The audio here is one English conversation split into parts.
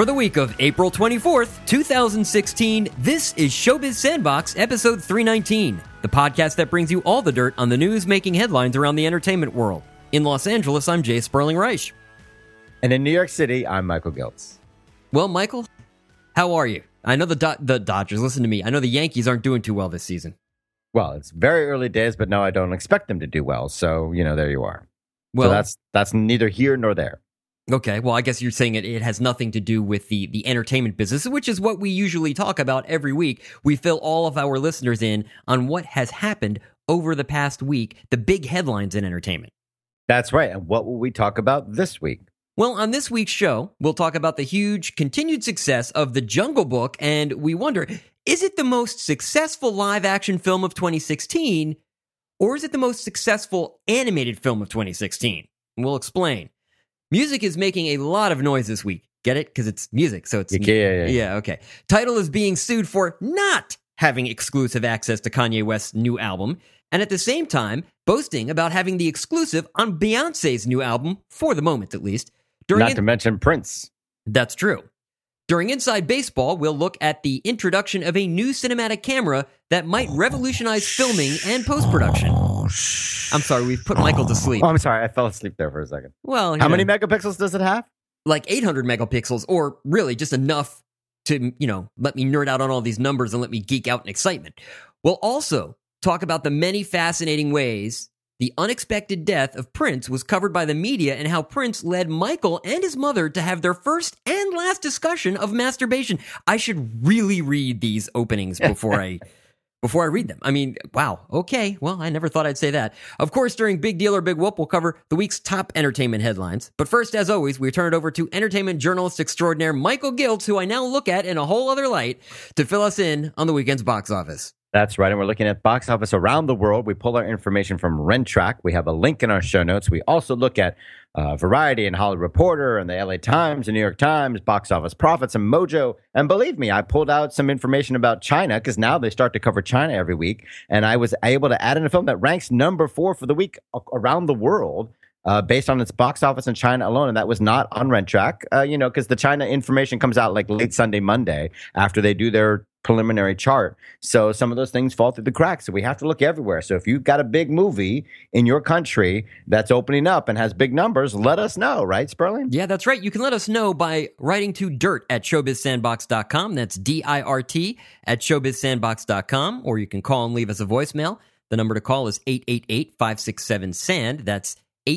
For the week of April 24th, 2016, this is Showbiz Sandbox, episode 319, the podcast that brings you all the dirt on the news making headlines around the entertainment world. In Los Angeles, I'm Jay Sperling Reich. And in New York City, I'm Michael Giltz. Well, Michael, how are you? I know the Dodgers, listen to me, I know the Yankees aren't doing too well this season. Well, it's very early days, but no, I don't expect them to do well. So, there you are. Well, so that's neither here nor there. Okay, well, I guess you're saying it has nothing to do with the entertainment business, which is what we usually talk about every week. We fill all of our listeners in on what has happened over the past week, the big headlines in entertainment. That's right. And what will we talk about this week? Well, on this week's show, we'll talk about the huge continued success of The Jungle Book, and we wonder, is it the most successful live-action film of 2016, or is it the most successful animated film of 2016? And we'll explain. Music is making a lot of noise this week. Get it? Because it's music, so it's... Yeah, okay. Tidal is being sued for not having exclusive access to Kanye West's new album, and at the same time, boasting about having the exclusive on Beyoncé's new album, for the moment at least. Not to mention Prince. That's true. During Inside Baseball, we'll look at the introduction of a new cinematic camera that might revolutionize filming and post-production. I'm sorry, we've put Michael to sleep. Oh, I'm sorry, I fell asleep there for a second. Well, how many megapixels does it have? Like 800 megapixels, or really just enough to, let me nerd out on all these numbers and let me geek out in excitement. We'll also talk about the many fascinating ways the unexpected death of Prince was covered by the media and how Prince led Michael and his mother to have their first and last discussion of masturbation. I should really read these openings before I read them. I mean, wow. Okay. Well, I never thought I'd say that. Of course, during Big Deal or Big Whoop, we'll cover the week's top entertainment headlines. But first, as always, we turn it over to entertainment journalist extraordinaire Michael Giltz, who I now look at in a whole other light, to fill us in on the weekend's box office. That's right, and we're looking at box office around the world. We pull our information from Rentrak. We have a link in our show notes. We also look at Variety and Hollywood Reporter and the LA Times and New York Times, box office profits and Mojo. And believe me, I pulled out some information about China because now they start to cover China every week. And I was able to add in a film that ranks number 4 for the week around the world. Based on its box office in China alone, and that was not on Rentrak, because the China information comes out like late Sunday, Monday, after they do their preliminary chart. So some of those things fall through the cracks. So we have to look everywhere. So if you've got a big movie in your country that's opening up and has big numbers, let us know, right, Sperling? Yeah, that's right. You can let us know by writing to dirt@showbizsandbox.com. That's DIRT @showbizsandbox.com, or you can call and leave us a voicemail. The number to call is 888-567-SAND. That's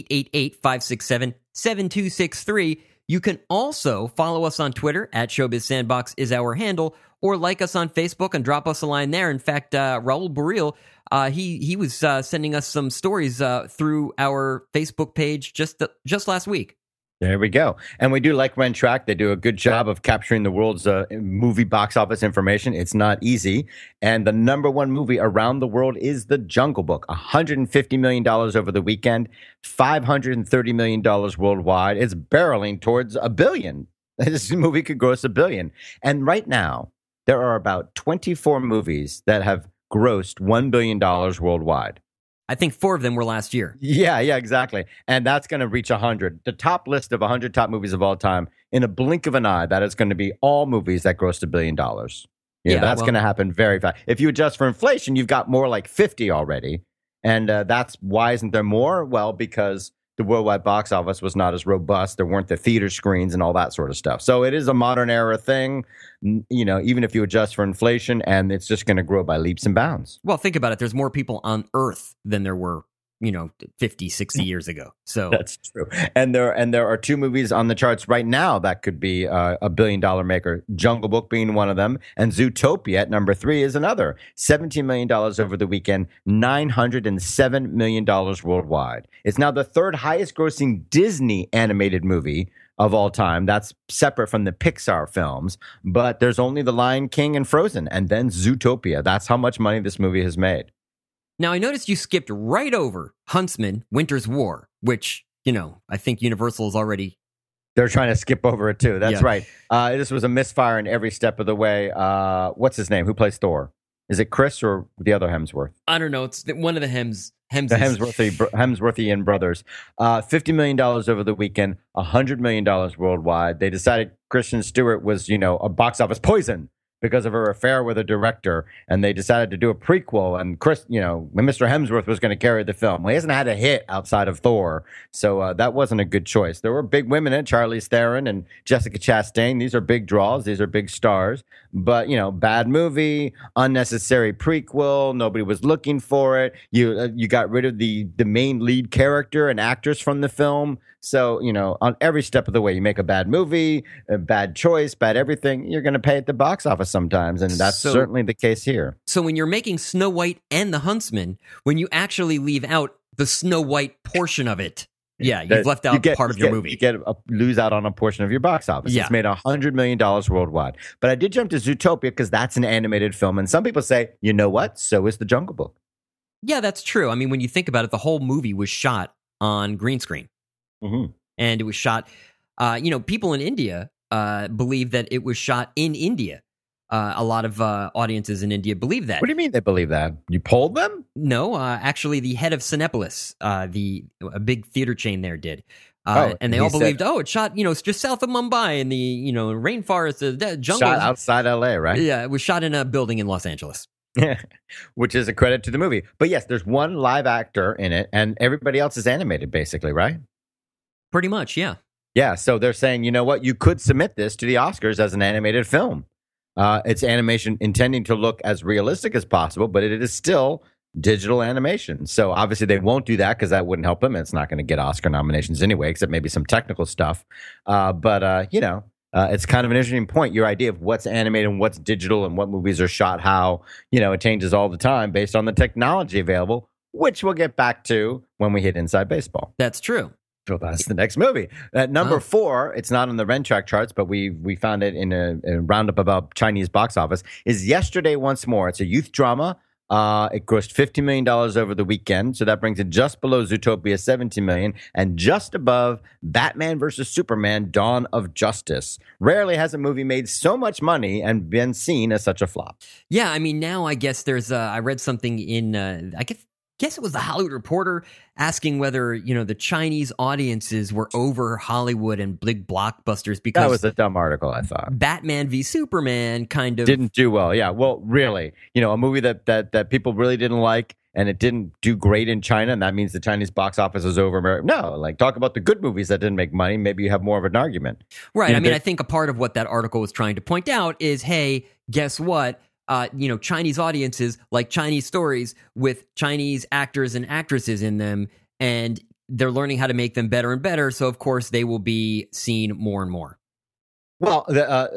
888-567-7263. You can also follow us on Twitter @ShowbizSandbox is our handle, or like us on Facebook and drop us a line there. In fact, Raul Burrell, he was sending us some stories through our Facebook page just last week. There we go. And we do like Rentrak. They do a good job of capturing the world's movie box office information. It's not easy. And the number one movie around the world is The Jungle Book. $150 million over the weekend, $530 million worldwide. It's barreling towards $1 billion. This movie could gross $1 billion. And right now, there are about 24 movies that have grossed $1 billion worldwide. I think 4 of them were last year. Yeah, exactly. And that's going to reach 100. The top list of 100 top movies of all time, in a blink of an eye, that is going to be all movies that grossed $1 billion. That's going to happen very fast. If you adjust for inflation, you've got more like 50 already. And that's why isn't there more? Well, because the worldwide box office was not as robust. There weren't the theater screens and all that sort of stuff. So it is a modern era thing, even if you adjust for inflation, and it's just going to grow by leaps and bounds. Well, think about it. There's more people on Earth than there were, 50, 60 years ago. So that's true. And there are 2 movies on the charts right now that could be a $1 billion maker. Jungle Book being one of them, and Zootopia at number 3 is another. $17 million over the weekend, $907 million worldwide. It's now the 3rd highest grossing Disney animated movie of all time. That's separate from the Pixar films, but there's only The Lion King and Frozen, and then Zootopia. That's how much money this movie has made. Now, I noticed you skipped right over Huntsman, Winter's War, which, I think Universal is already... They're trying to skip over it, too. That's right. This was a misfire in every step of the way. What's his name? Who plays Thor? Is it Chris or the other Hemsworth? I don't know. It's one of the Hemses. The Hemsworthian brothers. $50 million over the weekend, $100 million worldwide. They decided Kristen Stewart was, a box office poison because of her affair with a director, and they decided to do a prequel. And Mr. Hemsworth was going to carry the film. Well, he hasn't had a hit outside of Thor, so that wasn't a good choice. There were big women in it, Charlize Theron and Jessica Chastain. These are big draws. These are big stars. But bad movie, unnecessary prequel. Nobody was looking for it. You got rid of the main lead character and actress from the film. So, on every step of the way, you make a bad movie, a bad choice, bad everything, you're going to pay at the box office sometimes. And that's certainly the case here. So when you're making Snow White and the Huntsman, when you actually leave out the Snow White portion of it, you've left out part of your movie. You lose out on a portion of your box office. Yeah. It's made $100 million worldwide. But I did jump to Zootopia because that's an animated film. And some people say, you know what? So is The Jungle Book. Yeah, that's true. I mean, when you think about it, the whole movie was shot on green screen. Mm-hmm. And it was shot, people in India believe that it was shot in India. A lot of audiences in India believe that. What do you mean they believe that? You polled them? No, actually the head of Cinepolis, a big theater chain there did. And they all believed, it's shot, it's just south of Mumbai in the, rainforest, the jungle. Shot outside LA, right? Yeah, it was shot in a building in Los Angeles. Which is a credit to the movie. But yes, there's one live actor in it and everybody else is animated basically, right? Pretty much, yeah. Yeah, so they're saying, you know what? You could submit this to the Oscars as an animated film. It's animation intending to look as realistic as possible, but it is still digital animation. So obviously they won't do that because that wouldn't help them. It's not going to get Oscar nominations anyway, except maybe some technical stuff. It's kind of an interesting point. Your idea of what's animated and what's digital and what movies are shot how, it changes all the time based on the technology available, which we'll get back to when we hit Inside Baseball. That's true. So that's the next movie. At number 4, it's not on the Rentrack charts, but we found it in a roundup about Chinese box office, is Yesterday Once More. It's a youth drama. It grossed $50 million over the weekend, so that brings it just below Zootopia, $17 million, and just above Batman vs. Superman, Dawn of Justice. Rarely has a movie made so much money and been seen as such a flop. Yeah, I mean, now I guess there's, I read something in, I guess it was the Hollywood Reporter asking whether, the Chinese audiences were over Hollywood and big blockbusters because that was a dumb article, I thought. Batman v Superman kind of didn't do well. Yeah, well, really, a movie that people really didn't like and it didn't do great in China, and that means the Chinese box office is over America. No, talk about the good movies that didn't make money. Maybe you have more of an argument. Right. I think a part of what that article was trying to point out is, hey, guess what? Chinese audiences like Chinese stories with Chinese actors and actresses in them, and they're learning how to make them better and better. So, of course, they will be seen more and more. Well,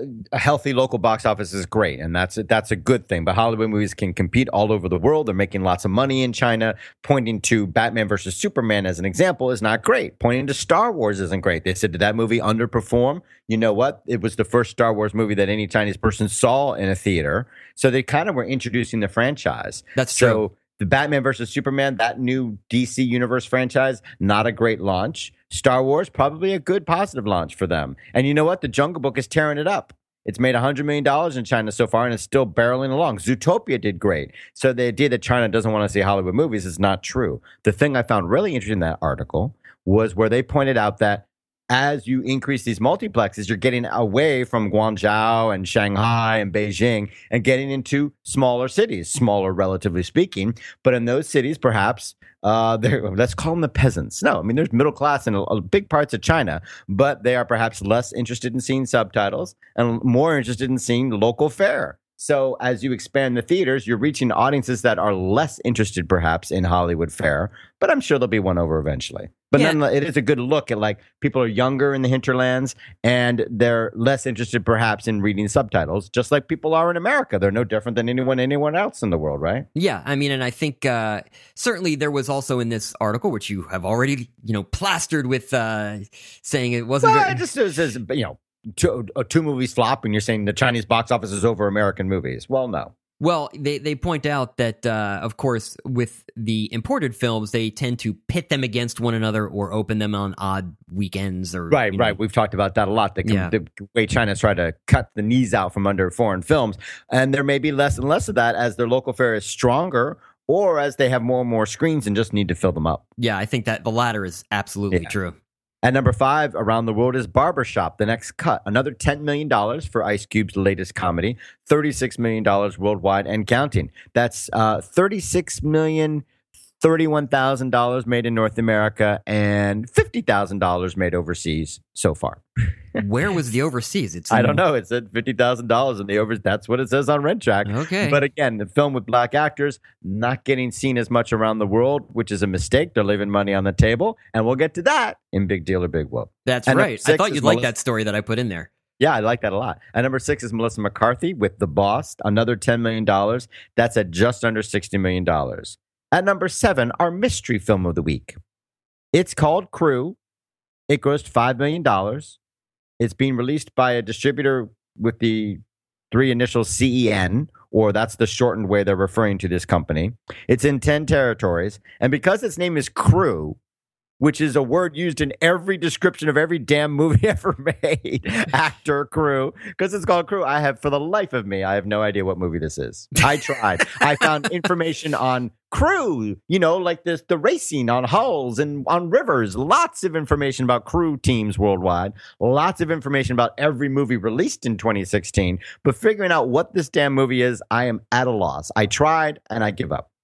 a healthy local box office is great, and that's a good thing. But Hollywood movies can compete all over the world. They're making lots of money in China. Pointing to Batman versus Superman as an example is not great. Pointing to Star Wars isn't great. They said, did that movie underperform? You know what? It was the first Star Wars movie that any Chinese person saw in a theater. So they kind of were introducing the franchise. That's true. So the Batman versus Superman, that new DC Universe franchise, not a great launch. Star Wars, probably a good positive launch for them. And you know what? The Jungle Book is tearing it up. It's made $100 million in China so far, and it's still barreling along. Zootopia did great. So the idea that China doesn't want to see Hollywood movies is not true. The thing I found really interesting in that article was where they pointed out that as you increase these multiplexes, you're getting away from Guangzhou and Shanghai and Beijing and getting into smaller cities, smaller relatively speaking. But in those cities, perhaps, let's call them the peasants. No, I mean, there's middle class in big parts of China, but they are perhaps less interested in seeing subtitles and more interested in seeing local fare. So as you expand the theaters, you're reaching audiences that are less interested perhaps in Hollywood fare, but I'm sure there'll be one over eventually. But nonetheless, it is a good look at people are younger in the hinterlands and they're less interested perhaps in reading subtitles, just like people are in America. They're no different than anyone else in the world, right? Yeah, I mean, and I think certainly there was also in this article, which you have already, plastered with saying it wasn't well, it just says, two movies flop and you're saying the Chinese box office is over American movies. Well, no. Well, they point out that, of course, with the imported films, they tend to pit them against one another or open them on odd weekends. Or Right. We've talked about that a lot. The way China's tried to cut the knees out from under foreign films. And there may be less and less of that as their local fare is stronger or as they have more and more screens and just need to fill them up. Yeah, I think that the latter is absolutely true. At number 5, around the world, is Barbershop, The Next Cut. Another $10 million for Ice Cube's latest comedy. $36 million worldwide and counting. That's $36 million, $31,000 made in North America and $50,000 made overseas so far. Where was the overseas? I don't know. It said $50,000 in the overseas. That's what it says on Rent Track. Okay. But again, the film with black actors not getting seen as much around the world, which is a mistake. They're leaving money on the table. And we'll get to that in Big Deal or Big Whoop. That's right. I thought you'd like that story that I put in there. Yeah, I like that a lot. And number 6 is Melissa McCarthy with The Boss. Another $10 million. That's at just under $60 million. At number 7, our mystery film of the week. It's called Crew. It grossed $5 million. It's being released by a distributor with the 3 initials CEN, or that's the shortened way they're referring to this company. It's in 10 territories. And because its name is Crew, which is a word used in every description of every damn movie ever made, actor, crew, because it's called Crew, for the life of me, I have no idea what movie this is. I tried. I found information on crew, like the racing on hulls and on rivers. Lots of information about crew teams worldwide. Lots of information about every movie released in 2016. But figuring out what this damn movie is, I am at a loss. I tried and I give up.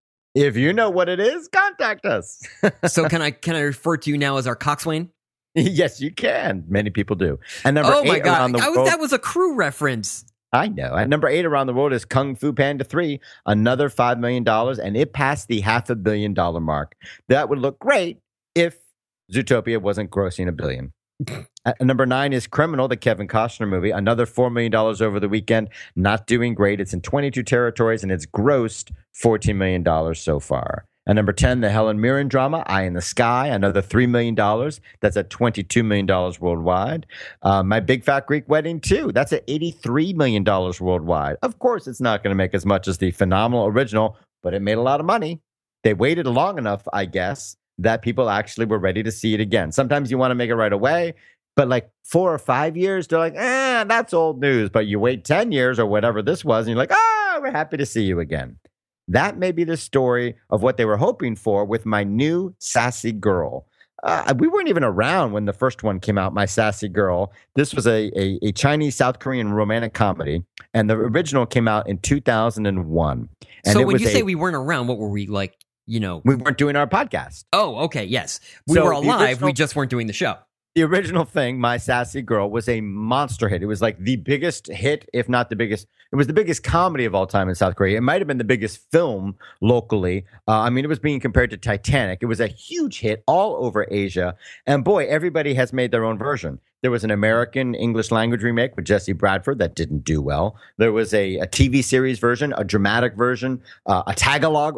If you know what it is, contact us. So can I refer to you now as our coxswain? Yes, you can. Many people do. And number 8 my God. around the world. That was a Crew reference. I know. At number 8 around the world is Kung Fu Panda 3, another $5 million, and it passed the $500 million mark. That would look great if Zootopia wasn't grossing $1 billion. At number 9 is Criminal, the Kevin Costner movie, another $4 million over the weekend. Not doing great. It's in 22 territories, and it's grossed $14 million so far. At number 10, the Helen Mirren drama, Eye in the Sky, another $3 million. That's at $22 million worldwide. My Big Fat Greek Wedding 2, that's at $83 million worldwide. Of course, it's not going to make as much as the phenomenal original, but it made a lot of money. They waited long enough, I guess, that people actually were ready to see it again. Sometimes you want to make it right away, but like 4 or 5 years, they're like, that's old news. But you wait 10 years or whatever this was, and you're like, we're happy to see you again. That may be the story of what they were hoping for with My New Sassy Girl. We weren't even around when the first one came out, My Sassy Girl. This was a Chinese, South Korean romantic comedy, and the original came out in 2001. And so when you say we weren't around, what were we like? We weren't doing our podcast. Oh, okay, yes. We were alive, we just weren't doing the show. The original thing, My Sassy Girl, was a monster hit. It was like the biggest hit, if not the biggest. It was the biggest comedy of all time in South Korea. It might have been the biggest film locally. It was being compared to Titanic. It was a huge hit all over Asia. And boy, everybody has made their own version. There was an American English language remake with Jesse Bradford that didn't do well. There was a TV series version, a dramatic version, a Tagalog.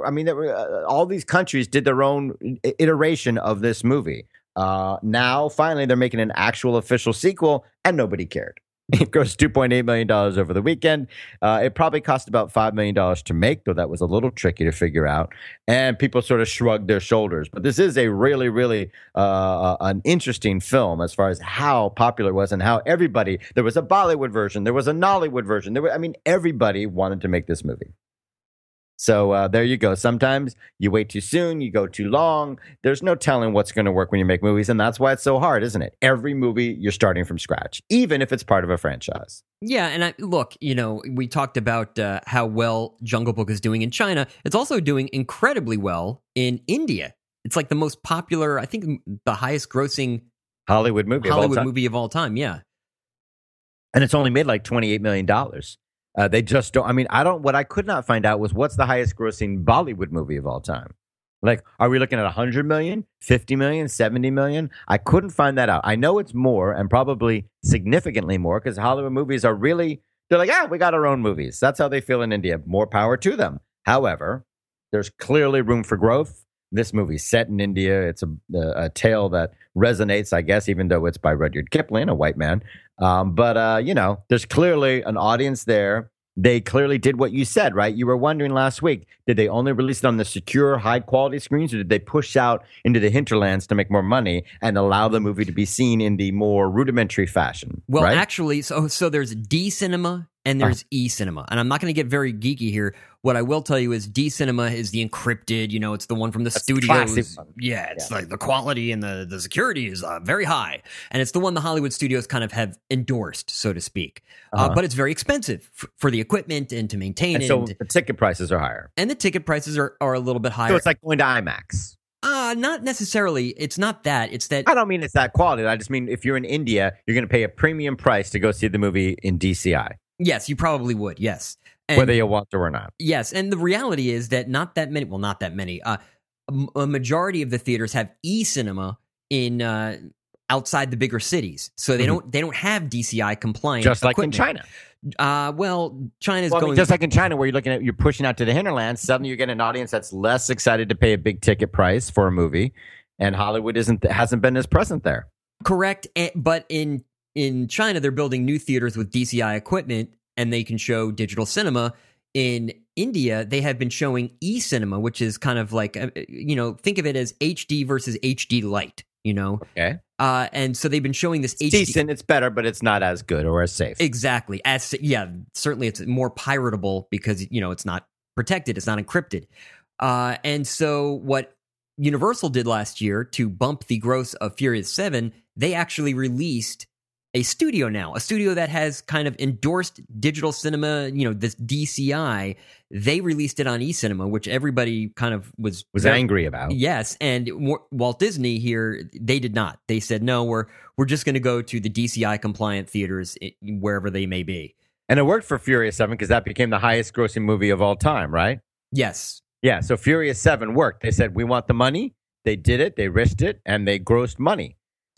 All these countries did their own iteration of this movie. Now, finally, they're making an actual official sequel, and nobody cared. It grossed $2.8 million over the weekend. It probably cost about $5 million to make, though that was a little tricky to figure out. And people sort of shrugged their shoulders. But this is a really, really an interesting film as far as how popular it was and how everybody, there was a Bollywood version, there was a Nollywood version. Everybody wanted to make this movie. So there you go. Sometimes you wait too soon, you go too long. There's no telling what's going to work when you make movies, and that's why it's so hard, isn't it? Every movie, you're starting from scratch, even if it's part of a franchise. Yeah, and look, we talked about how well Jungle Book is doing in China. It's also doing incredibly well in India. It's like the most popular, I think the highest grossing Hollywood movie of all time, yeah. And it's only made like $28 million. They just don't. What I could not find out was what's the highest grossing Bollywood movie of all time. Like, are we looking at 100 million, 50 million, 70 million? I couldn't find that out. I know it's more and probably significantly more because Hollywood movies are really, they're like, we got our own movies. That's how they feel in India. More power to them. However, there's clearly room for growth. This movie's set in India. It's a tale that resonates, I guess, even though it's by Rudyard Kipling, a white man. But there's clearly an audience there. they clearly did what you said, right? You were wondering last week, did they only release it on the secure, high-quality screens, or did they push out into the hinterlands to make more money and allow the movie to be seen in the more rudimentary fashion? Well, right? actually, so there's D cinema and there's E cinema, and I'm not going to get very geeky here. What I will tell you is D cinema is the encrypted. It's the one from the studios. Yeah, it's like the quality and the security is very high, and it's the one the Hollywood studios kind of have endorsed, so to speak. But it's very expensive for the equipment and to maintain and it. So the ticket prices are higher, and the ticket prices are a little bit higher. So it's like going to IMAX. Not necessarily. It's not that. It's that. I don't mean it's that quality. I just mean if you're in India, you're going to pay a premium price to go see the movie in DCI. Yes, you probably would. Yes. And, whether you want to or not. Yes. And the reality is that not that many. A majority of the theaters have e-cinema in outside the bigger cities. So they don't have DCI compliant just like equipment. in China. China's going... going... just like in China where you're pushing out to the hinterlands, suddenly you're getting an audience that's less excited to pay a big ticket price for a movie, and Hollywood hasn't been as present there. Correct. But in China, they're building new theaters with DCI equipment, and they can show digital cinema. In India, they have been showing e-cinema, which is kind of like, think of it as HD versus HD Lite, Okay. And so they've been showing this it's HD. Decent, it's better, but it's not as good or as safe. Exactly. Certainly it's more piratable because, it's not protected, it's not encrypted. And so what Universal did last year to bump the gross of Furious 7, they actually released a studio that has kind of endorsed digital cinema, this DCI. They released it on eCinema, which everybody kind of was angry about. Yes, and Walt Disney here, they did not. They said, no, we're just going to go to the DCI compliant theaters wherever they may be. And it worked for Furious 7 because that became the highest grossing movie of all time, right? Yes. Yeah, so Furious 7 worked. They said, we want the money. They did it. They risked it, and they grossed money.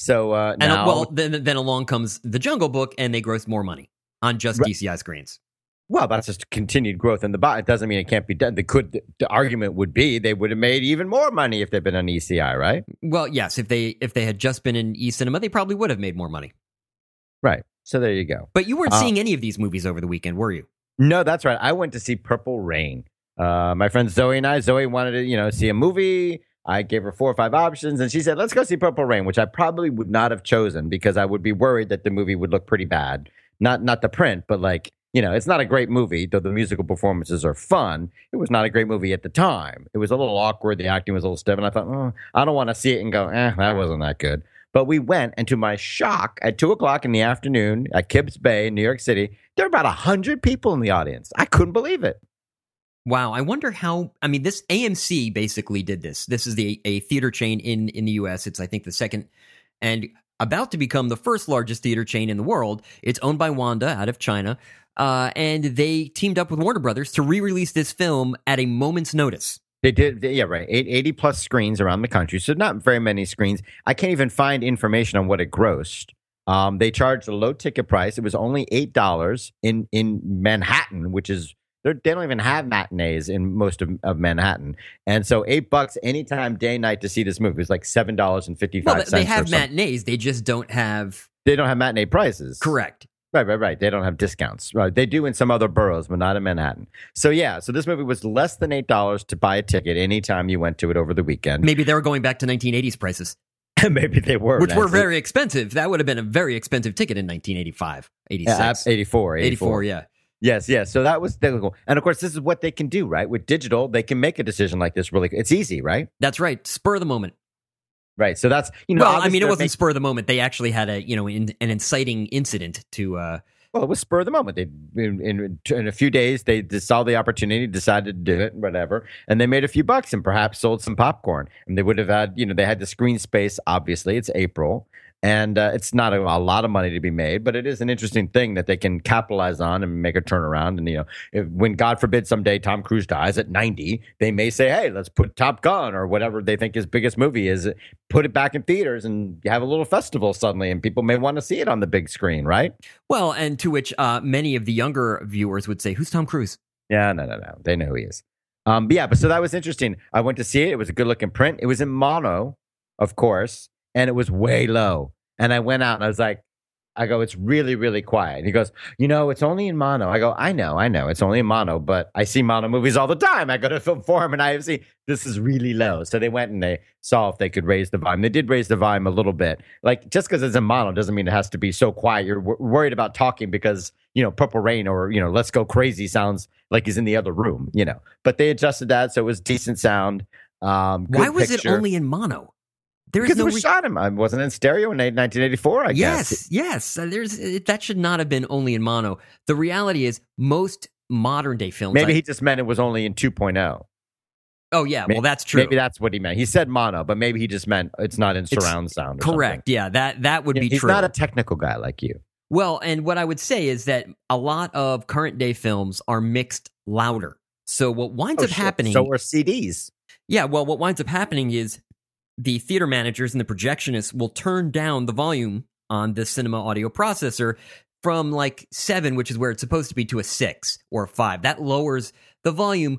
So now, then along comes The Jungle Book, and they grossed more money on just DCI screens. Well, that's just continued growth in the box. It doesn't mean it can't be done. The argument would be they would have made even more money if they'd been on ECI, right? Well, yes, if they had just been in eCinema, they probably would have made more money. Right. So there you go. But you weren't seeing any of these movies over the weekend, were you? No, that's right. I went to see Purple Rain. My friend Zoe and I. Zoe wanted to see a movie. I gave her 4 or 5 options, and she said, let's go see Purple Rain, which I probably would not have chosen because I would be worried that the movie would look pretty bad. Not the print, but it's not a great movie, though the musical performances are fun. It was not a great movie at the time. It was a little awkward. The acting was a little stiff, and I thought, I don't want to see it and go, that wasn't that good. But we went, and to my shock, at 2 o'clock in the afternoon at Kibbs Bay in New York City, there were about 100 people in the audience. I couldn't believe it. Wow, I wonder how. I mean, this AMC basically did this. This is a theater chain in the U.S. It's, I think, the second and about to become the first largest theater chain in the world. It's owned by Wanda out of China, and they teamed up with Warner Brothers to re-release this film at a moment's notice. They did, yeah, right. 80 plus screens around the country, so not very many screens. I can't even find information on what it grossed. They charged a low ticket price. It was only $8 in Manhattan, which is. They don't even have matinees in most of Manhattan. And so $8 anytime, day, night to see this movie. It was like $7.55. Well, they have matinees. They just don't have... They don't have matinee prices. Correct. Right. They don't have discounts. Right. They do in some other boroughs, but not in Manhattan. So, so this movie was less than $8 to buy a ticket anytime you went to it over the weekend. Maybe they were going back to 1980s prices. Maybe they were. Which were very expensive. That would have been a very expensive ticket in 1985, 86. 84, yeah. Yes. So that was cool. And of course, this is what they can do, right? With digital, they can make a decision like this really. It's easy, right? That's right. Spur of the moment. Right. So that's, well, I mean, it wasn't spur of the moment. They actually had an inciting incident to. Well, it was spur of the moment. They in a few days they saw the opportunity, decided to do it, whatever, and they made a few bucks and perhaps sold some popcorn. And they would have had, they had the screen space. Obviously, it's April. And it's not a lot of money to be made, but it is an interesting thing that they can capitalize on and make a turnaround. And, when God forbid someday Tom Cruise dies at 90, they may say, hey, let's put Top Gun or whatever they think his biggest movie is, put it back in theaters and have a little festival suddenly. And people may want to see it on the big screen, right? Well, and to which many of the younger viewers would say, who's Tom Cruise? Yeah, no. They know who he is. But so that was interesting. I went to see it. It was a good looking print. It was in mono, of course. And it was way low. And I went out and I was like, I go, it's really, really quiet. And he goes, it's only in mono. I go, I know, it's only in mono, but I see mono movies all the time. I go to Film Forum and IFC, this is really low. So they went and they saw if they could raise the volume. They did raise the volume a little bit. Like, just because it's in mono doesn't mean it has to be so quiet. You're worried about talking because, Purple Rain or, Let's Go Crazy sounds like he's in the other room, But they adjusted that, so it was decent sound. Why was it only in mono? Because it was shot in, wasn't in stereo in 1984, I guess. Yes. That should not have been only in mono. The reality is most modern day films. Maybe he just meant it was only in 2.0. Oh, yeah. Well, that's true. Maybe that's what he meant. He said mono, but maybe he just meant it's not in surround sound. Correct. Something. Yeah, that would be he's true. He's not a technical guy like you. Well, and what I would say is that a lot of current day films are mixed louder. So what winds up happening... So are CDs. Yeah, well, what winds up happening is the theater managers and the projectionists will turn down the volume on the cinema audio processor from like 7, which is where it's supposed to be, to a 6 or a 5. That lowers the volume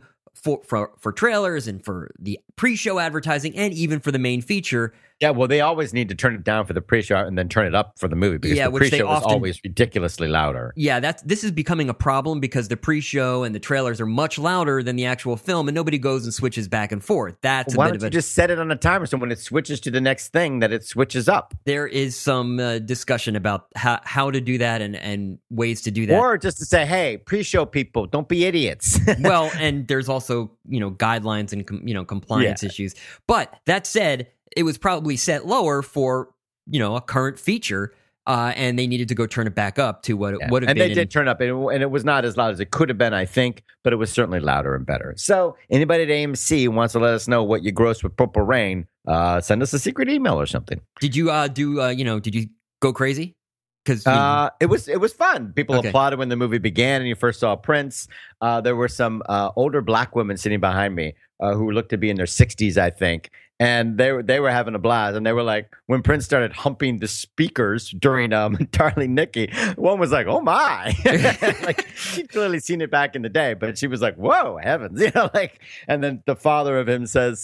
for trailers and for the pre-show advertising and even for the main feature. Yeah, well, they always need to turn it down for the pre-show and then turn it up for the movie because the pre-show is always ridiculously louder. Yeah, this is becoming a problem because the pre-show and the trailers are much louder than the actual film, and nobody goes and switches back and forth. Why don't you just set it on a timer so when it switches to the next thing that it switches up? There is some discussion about how to do that and ways to do that. Or just to say, hey, pre-show people, don't be idiots. Well, and there's also, guidelines and, compliance issues. But that said, it was probably set lower for, a current feature, and they needed to go turn it back up to what it would have been. And they did turn up, and it was not as loud as it could have been, I think, but it was certainly louder and better. So anybody at AMC wants to let us know what you grossed with Purple Rain, send us a secret email or something. Did you did you go crazy? Because it was fun. People applauded when the movie began and you first saw Prince. There were some older black women sitting behind me who looked to be in their 60s, I think. And they were having a blast. And they were like, when Prince started humping the speakers during Darling Nikki, one was like, oh my. Like, she'd clearly seen it back in the day, but she was like, whoa, heavens. And then the father of him said,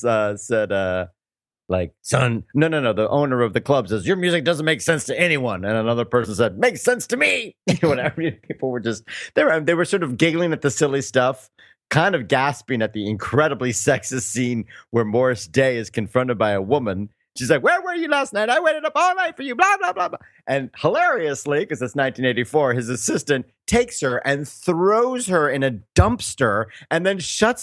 like, son, no. The owner of the club says, your music doesn't make sense to anyone. And another person said, makes sense to me. Whatever. People were just, they were sort of giggling at the silly stuff, kind of gasping at the incredibly sexist scene where Morris Day is confronted by a woman. She's like, where were you last night? I waited up all night for you, blah, blah, blah, blah. And hilariously, because it's 1984, his assistant takes her and throws her in a dumpster and then shuts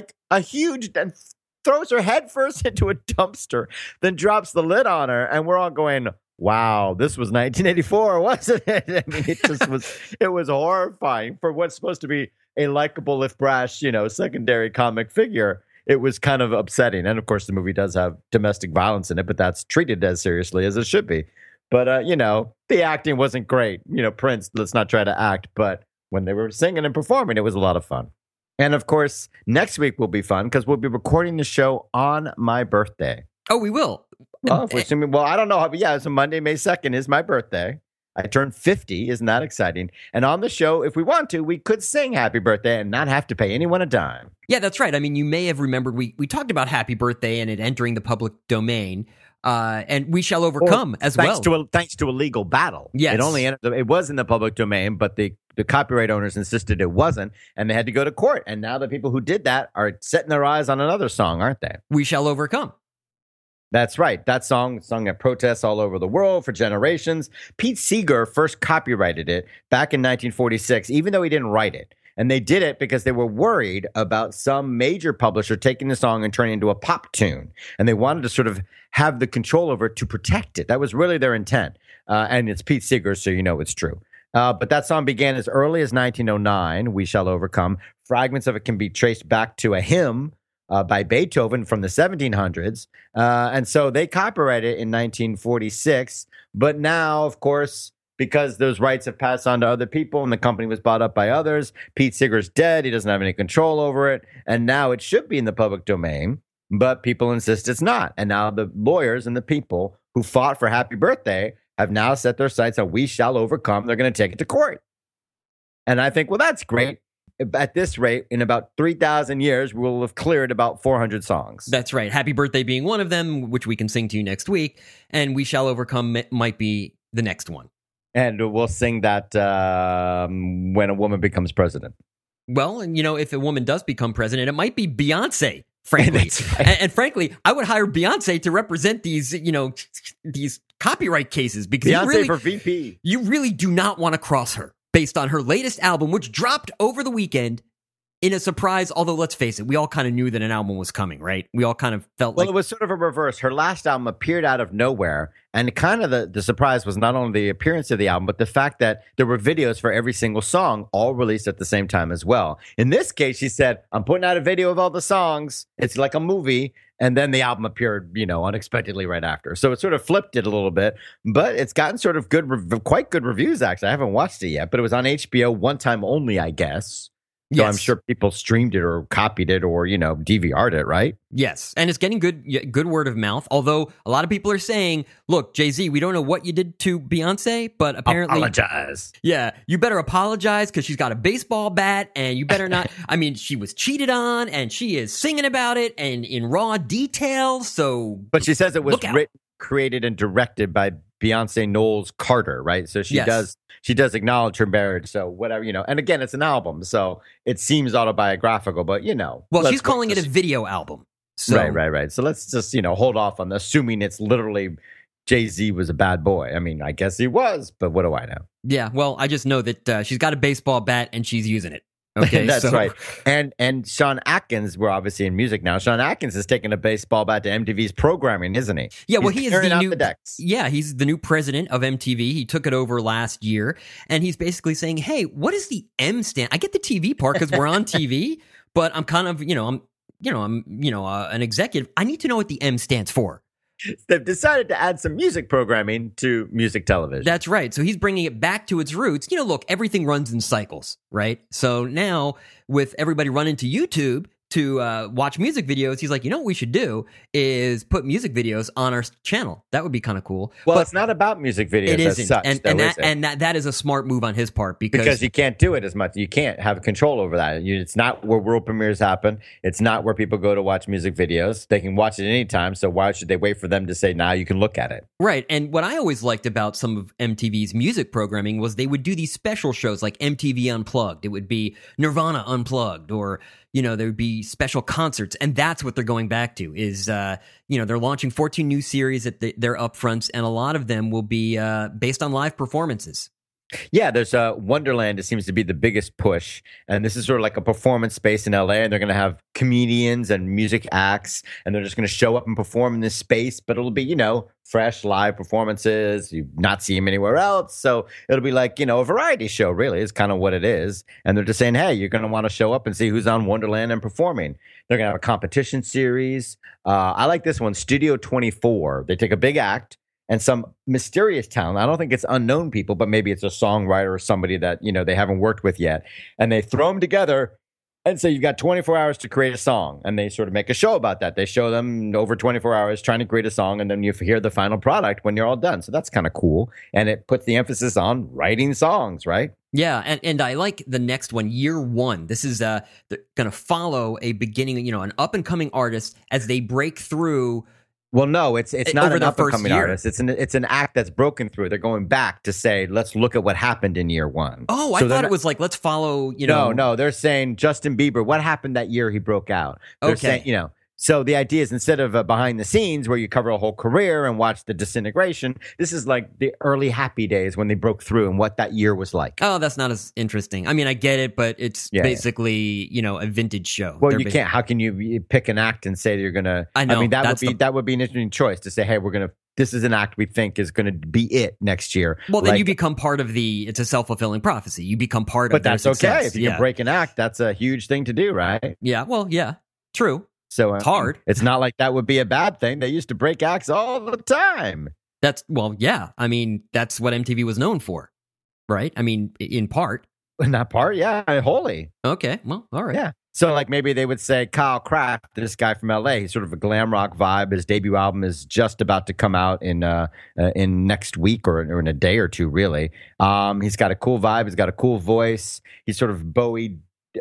and throws her head first into a dumpster, then drops the lid on her. And we're all going, wow, this was 1984, wasn't it? I mean, it was horrifying for what's supposed to be a likable, if brash, secondary comic figure. It was kind of upsetting. And of course, the movie does have domestic violence in it, but that's treated as seriously as it should be. But, the acting wasn't great. Prince, let's not try to act. But when they were singing and performing, it was a lot of fun. And of course, next week will be fun because we'll be recording the show on my birthday. Oh, we will. Well, I don't know. Yeah, it's Monday, May 2nd is my birthday. I turned 50. Isn't that exciting? And on the show, if we want to, we could sing Happy Birthday and not have to pay anyone a dime. Yeah, that's right. I mean, you may have remembered we talked about Happy Birthday and it entering the public domain. And We Shall Overcome as well. Thanks to a legal battle. Yes. It was in the public domain, but the copyright owners insisted it wasn't, and they had to go to court. And now the people who did that are setting their eyes on another song, aren't they? We Shall Overcome. That's right. That song sung at protests all over the world for generations. Pete Seeger first copyrighted it back in 1946, even though he didn't write it. And they did it because they were worried about some major publisher taking the song and turning it into a pop tune. And they wanted to sort of have the control over it to protect it. That was really their intent. And it's Pete Seeger, so you know it's true. But that song began as early as 1909, We Shall Overcome. Fragments of it can be traced back to a hymn by Beethoven from the 1700s. And so they copyrighted it in 1946. But now, of course, because those rights have passed on to other people and the company was bought up by others, Pete Seeger's dead. He doesn't have any control over it. And now it should be in the public domain, but people insist it's not. And now the lawyers and the people who fought for Happy Birthday have now set their sights on We Shall Overcome. They're going to take it to court. And I think, well, that's great. At this rate, in about 3,000 years, we'll have cleared about 400 songs. That's right. Happy Birthday being one of them, which we can sing to you next week. And We Shall Overcome might be the next one. And we'll sing that when a woman becomes president. Well, and if a woman does become president, it might be Beyonce. Frankly, Right. and frankly, I would hire Beyonce to represent these copyright cases because Beyonce for VP. you really do not want to cross her based on her latest album, which dropped over the weekend in a surprise. Although, let's face it, we all kind of knew that an album was coming, right? We all kind of felt Well, it was sort of a reverse. Her last album appeared out of nowhere. And kind of the surprise was not only the appearance of the album, but the fact that there were videos for every single song all released at the same time as well. In this case, she said, I'm putting out a video of all the songs. It's like a movie. And then the album appeared, unexpectedly right after. So it sort of flipped it a little bit. But it's gotten sort of quite good reviews, actually. I haven't watched it yet, but it was on HBO one time only, I guess. So Yes. I'm sure people streamed it or copied it or, DVR'd it, right? Yes, and it's getting good word of mouth. Although a lot of people are saying, "Look, Jay-Z, we don't know what you did to Beyonce, but apparently, Apologize. yeah, you better apologize because she's got a baseball bat, and you better not. I mean, she was cheated on, and she is singing about it and in raw detail. So, But she says it was Look out. written, created, and directed by Beyonce Knowles Carter, right? So she Yes. does acknowledge her marriage. So whatever, and again, it's an album, so it seems autobiographical, but well, let's- she's calling it a video album. So, right. So let's just hold off on assuming it's literally Jay-Z was a bad boy. I mean, I guess he was, but what do I know? Yeah, well, I just know that she's got a baseball bat and she's using it. Okay, That's so- right. And Sean Atkins, we're obviously in music now. Sean Atkins is taking a baseball bat to MTV's programming, isn't he? Yeah, well, He's he is carrying the out new. the decks. Yeah, he's the new president of MTV. He took it over last year, and he's basically saying, "Hey, what is the M stand? I get the TV part because we're on TV, but I'm kind of, an executive. I need to know what the M stands for." They've decided to add some music programming to music television. That's right. So he's bringing it back to its roots. Look, everything runs in cycles, right? So now with everybody running to YouTube to watch music videos, he's like, what we should do is put music videos on our channel. That would be kind of cool. Well, But it's not about music videos it as isn't, such, and though, is it? that is a smart move on his part Because you can't do it as much. You can't have control over that. It's not where world premieres happen. It's not where people go to watch music videos. They can watch it anytime. So why should they wait for them to say, now you can look at it? Right. And what I always liked about some of MTV's music programming was they would do these special shows like MTV Unplugged. It would be Nirvana Unplugged, or there would be special concerts. And that's what they're going back to is, they're launching 14 new series at their upfronts, and a lot of them will be based on live performances. Yeah, there's Wonderland. It seems to be the biggest push, and this is sort of like a performance space in LA. And they're going to have comedians and music acts, and they're just going to show up and perform in this space. But it'll be, fresh live performances. You not see them anywhere else, so it'll be like a variety show. Really, is kind of what it is. And they're just saying, hey, you're going to want to show up and see who's on Wonderland and performing. They're going to have a competition series. I like this one, Studio 24. They take a big act and some mysterious talent. I don't think it's unknown people, but maybe it's a songwriter or somebody that, they haven't worked with yet. And they throw them together and say, you've got 24 hours to create a song. And they sort of make a show about that. They show them over 24 hours trying to create a song, and then you hear the final product when you're all done. So that's kind of cool. And it puts the emphasis on writing songs, right? Yeah, and I like the next one, Year One. This is going to follow a beginning, an up-and-coming artist as they break through. Well, no, it's not over an their up and first coming year. artist. It's an act that's broken through. They're going back to say, let's look at what happened in year one. Oh, I So they're thought not- it was like, let's follow, No, they're saying Justin Bieber. What happened that year he broke out? They're Okay. saying, So the idea is, instead of behind the scenes where you cover a whole career and watch the disintegration, this is like the early happy days when they broke through and what that year was like. Oh, that's not as interesting. I mean, I get it, but it's Yeah. basically, a vintage show. Well, They're you can't. How can you pick an act and say that you're gonna? I know, mean, that's that would be an interesting choice to say, hey, we're gonna. This is an act we think is going to be it next year. Well, then Like- you become part of it's a self-fulfilling prophecy. You become part But of their that's success. okay if you yeah. can break an act. That's a huge thing to do, right? Yeah, well, yeah, true. So It's hard. It's not like that would be a bad thing. They used to break acts all the time. Yeah. I mean, that's what MTV was known for, right? I mean, in part. In that part, yeah, wholly. Okay, well, all right. Yeah. So, like, maybe they would say Kyle Kraft, this guy from LA, he's sort of a glam rock vibe. His debut album is just about to come out in next week or in a day or two, really. He's got a cool vibe. He's got a cool voice. He's sort of Bowie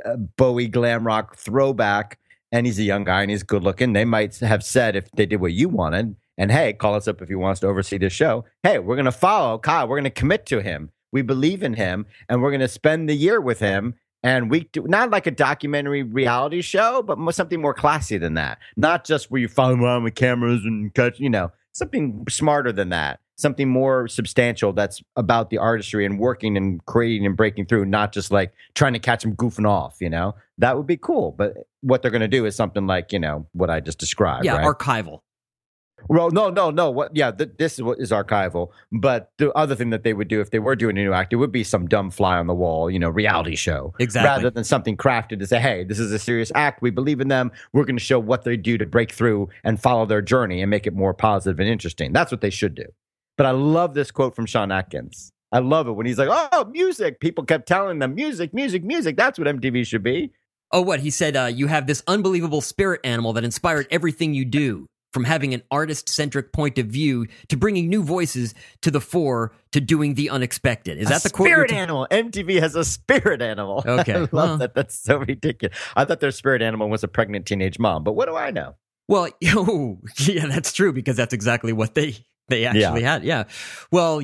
glam rock throwback, and he's a young guy and he's good looking. They might have said, if they did what you wanted And hey, call us up if he wants to oversee this show. Hey, we're going to follow Kyle. We're going to commit to him. We believe in him, and we're going to spend the year with him. And we do not like a documentary reality show, but something more classy than that. Not just where you follow around with cameras and cut, something smarter than that. Something more substantial that's about the artistry and working and creating and breaking through, not just like trying to catch them goofing off, That would be cool. But what they're going to do is something like, what I just described. Yeah, right? archival. Well, no. What? Yeah, this is what is archival. But the other thing that they would do if they were doing a new act, it would be some dumb fly on the wall, reality show, exactly, rather than something crafted to say, "Hey, this is a serious act. We believe in them. We're going to show what they do to break through and follow their journey and make it more positive and interesting." That's what they should do. But I love this quote from Sean Atkins. I love it when he's like, "Oh, music." People kept telling them, "Music, music, music." That's what MTV should be. Oh, what he said? You have this unbelievable spirit animal that inspired everything you do. From having an artist-centric point of view to bringing new voices to the fore to doing the unexpected. Is that the quote? Spirit animal. MTV has a spirit animal. Okay. I love that. That's so ridiculous. I thought their spirit animal was a pregnant teenage mom, but what do I know? Well, yeah, that's true because that's exactly what they actually had. Yeah. Well,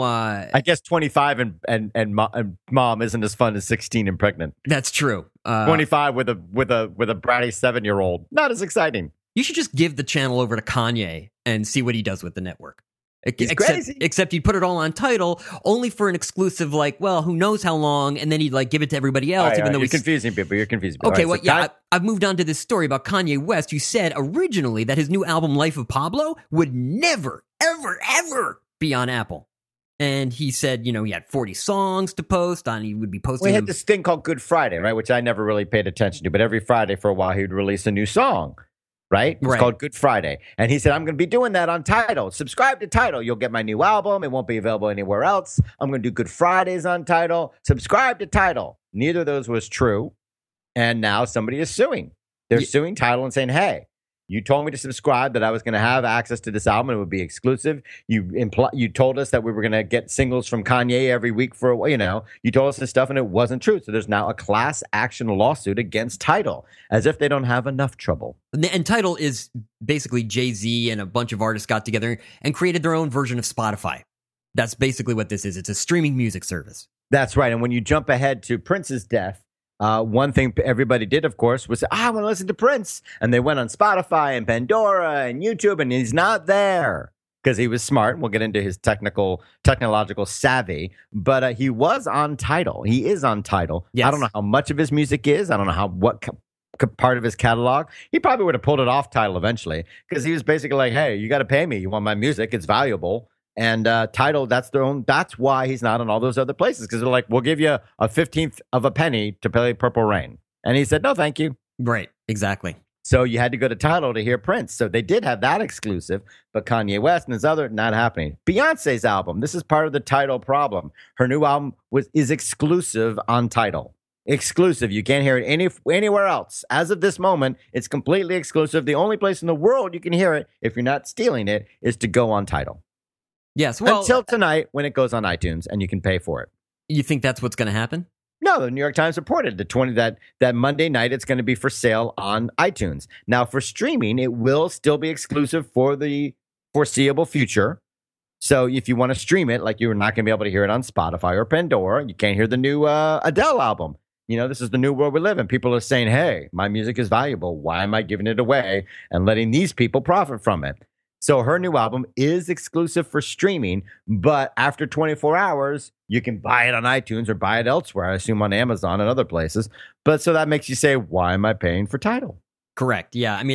I guess 25 and mom isn't as fun as 16 and pregnant. That's true. 25 with a bratty 7-year-old. Not as exciting. You should just give the channel over to Kanye and see what he does with the network. He's crazy. Except he'd put it all on Tidal, only for an exclusive, who knows how long, and then he'd give it to everybody else. Even though you're confusing people. Okay, I've moved on to this story about Kanye West, who said originally that his new album Life of Pablo would never, ever, ever be on Apple. And he said, he had 40 songs to post on. He would be posting. We had this thing called Good Friday, right? Which I never really paid attention to, but every Friday for a while he would release a new song. Right? It's called Good Friday. And he said, I'm going to be doing that on Tidal. Subscribe to Tidal. You'll get my new album. It won't be available anywhere else. I'm going to do Good Fridays on Tidal. Subscribe to Tidal. Neither of those was true. And now somebody is suing. They're suing Tidal and saying, hey, you told me to subscribe, that I was going to have access to this album. It would be exclusive. You told us that we were going to get singles from Kanye every week for a while. You told us this stuff and it wasn't true. So there's now a class action lawsuit against Tidal, as if they don't have enough trouble. And Tidal is basically Jay-Z and a bunch of artists got together and created their own version of Spotify. That's basically what this is. It's a streaming music service. That's right. And when you jump ahead to Prince's death, one thing everybody did, of course, was say, I want to listen to Prince. And they went on Spotify and Pandora and YouTube, and he's not there because he was smart. We'll get into his technological savvy, but he was on Tidal. He is on Tidal. Yes. I don't know how much of his music is. I don't know what part of his catalog. He probably would have pulled it off Tidal eventually because he was basically like, hey, you got to pay me. You want my music. It's valuable. And Tidal, that's why he's not on all those other places, because they're like, we'll give you a 15th of a penny to play Purple Rain. And he said, no, thank you. Right, exactly. So you had to go to Tidal to hear Prince. So they did have that exclusive, but Kanye West and his other, not happening. Beyonce's album, this is part of the Tidal problem. Her new album is exclusive on Tidal. Exclusive. You can't hear it anywhere else. As of this moment, it's completely exclusive. The only place in the world you can hear it, if you're not stealing it, is to go on Tidal. Yes, well, until tonight when it goes on iTunes and you can pay for it. You think that's what's going to happen? No, the New York Times reported that Monday night it's going to be for sale on iTunes. Now, for streaming, it will still be exclusive for the foreseeable future. So if you want to stream it, like you're not going to be able to hear it on Spotify or Pandora, you can't hear the new Adele album. This is the new world we live in. People are saying, hey, my music is valuable. Why am I giving it away and letting these people profit from it? So her new album is exclusive for streaming, but after 24 hours, you can buy it on iTunes or buy it elsewhere, I assume on Amazon and other places. But so that makes you say, why am I paying for Tidal? Correct. Yeah. I mean,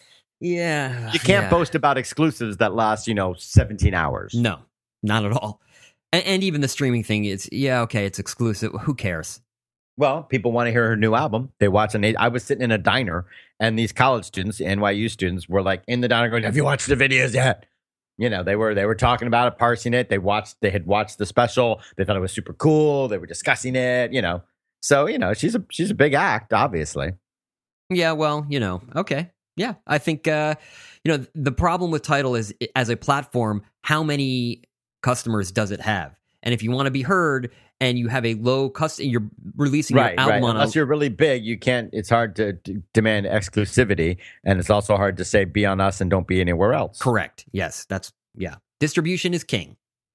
You can't boast about exclusives that last, 17 hours. No, not at all. And even the streaming thing is, okay, it's exclusive. Who cares? Well, people want to hear her new album. They watch I was sitting in a diner, and these college students, NYU students, were like in the diner going, "Have you watched the videos yet?" They were talking about it, parsing it. They had watched the special. They thought it was super cool. They were discussing it. So she's a big act, obviously. Yeah. Well, okay. Yeah, I think the problem with Tidal is, as a platform, how many customers does it have? And if you want to be heard and you have a low custom, you're releasing your album on Unless you're really big, you can't. It's hard to demand exclusivity, and it's also hard to say be on us and don't be anywhere else. Correct. Yes, distribution is king.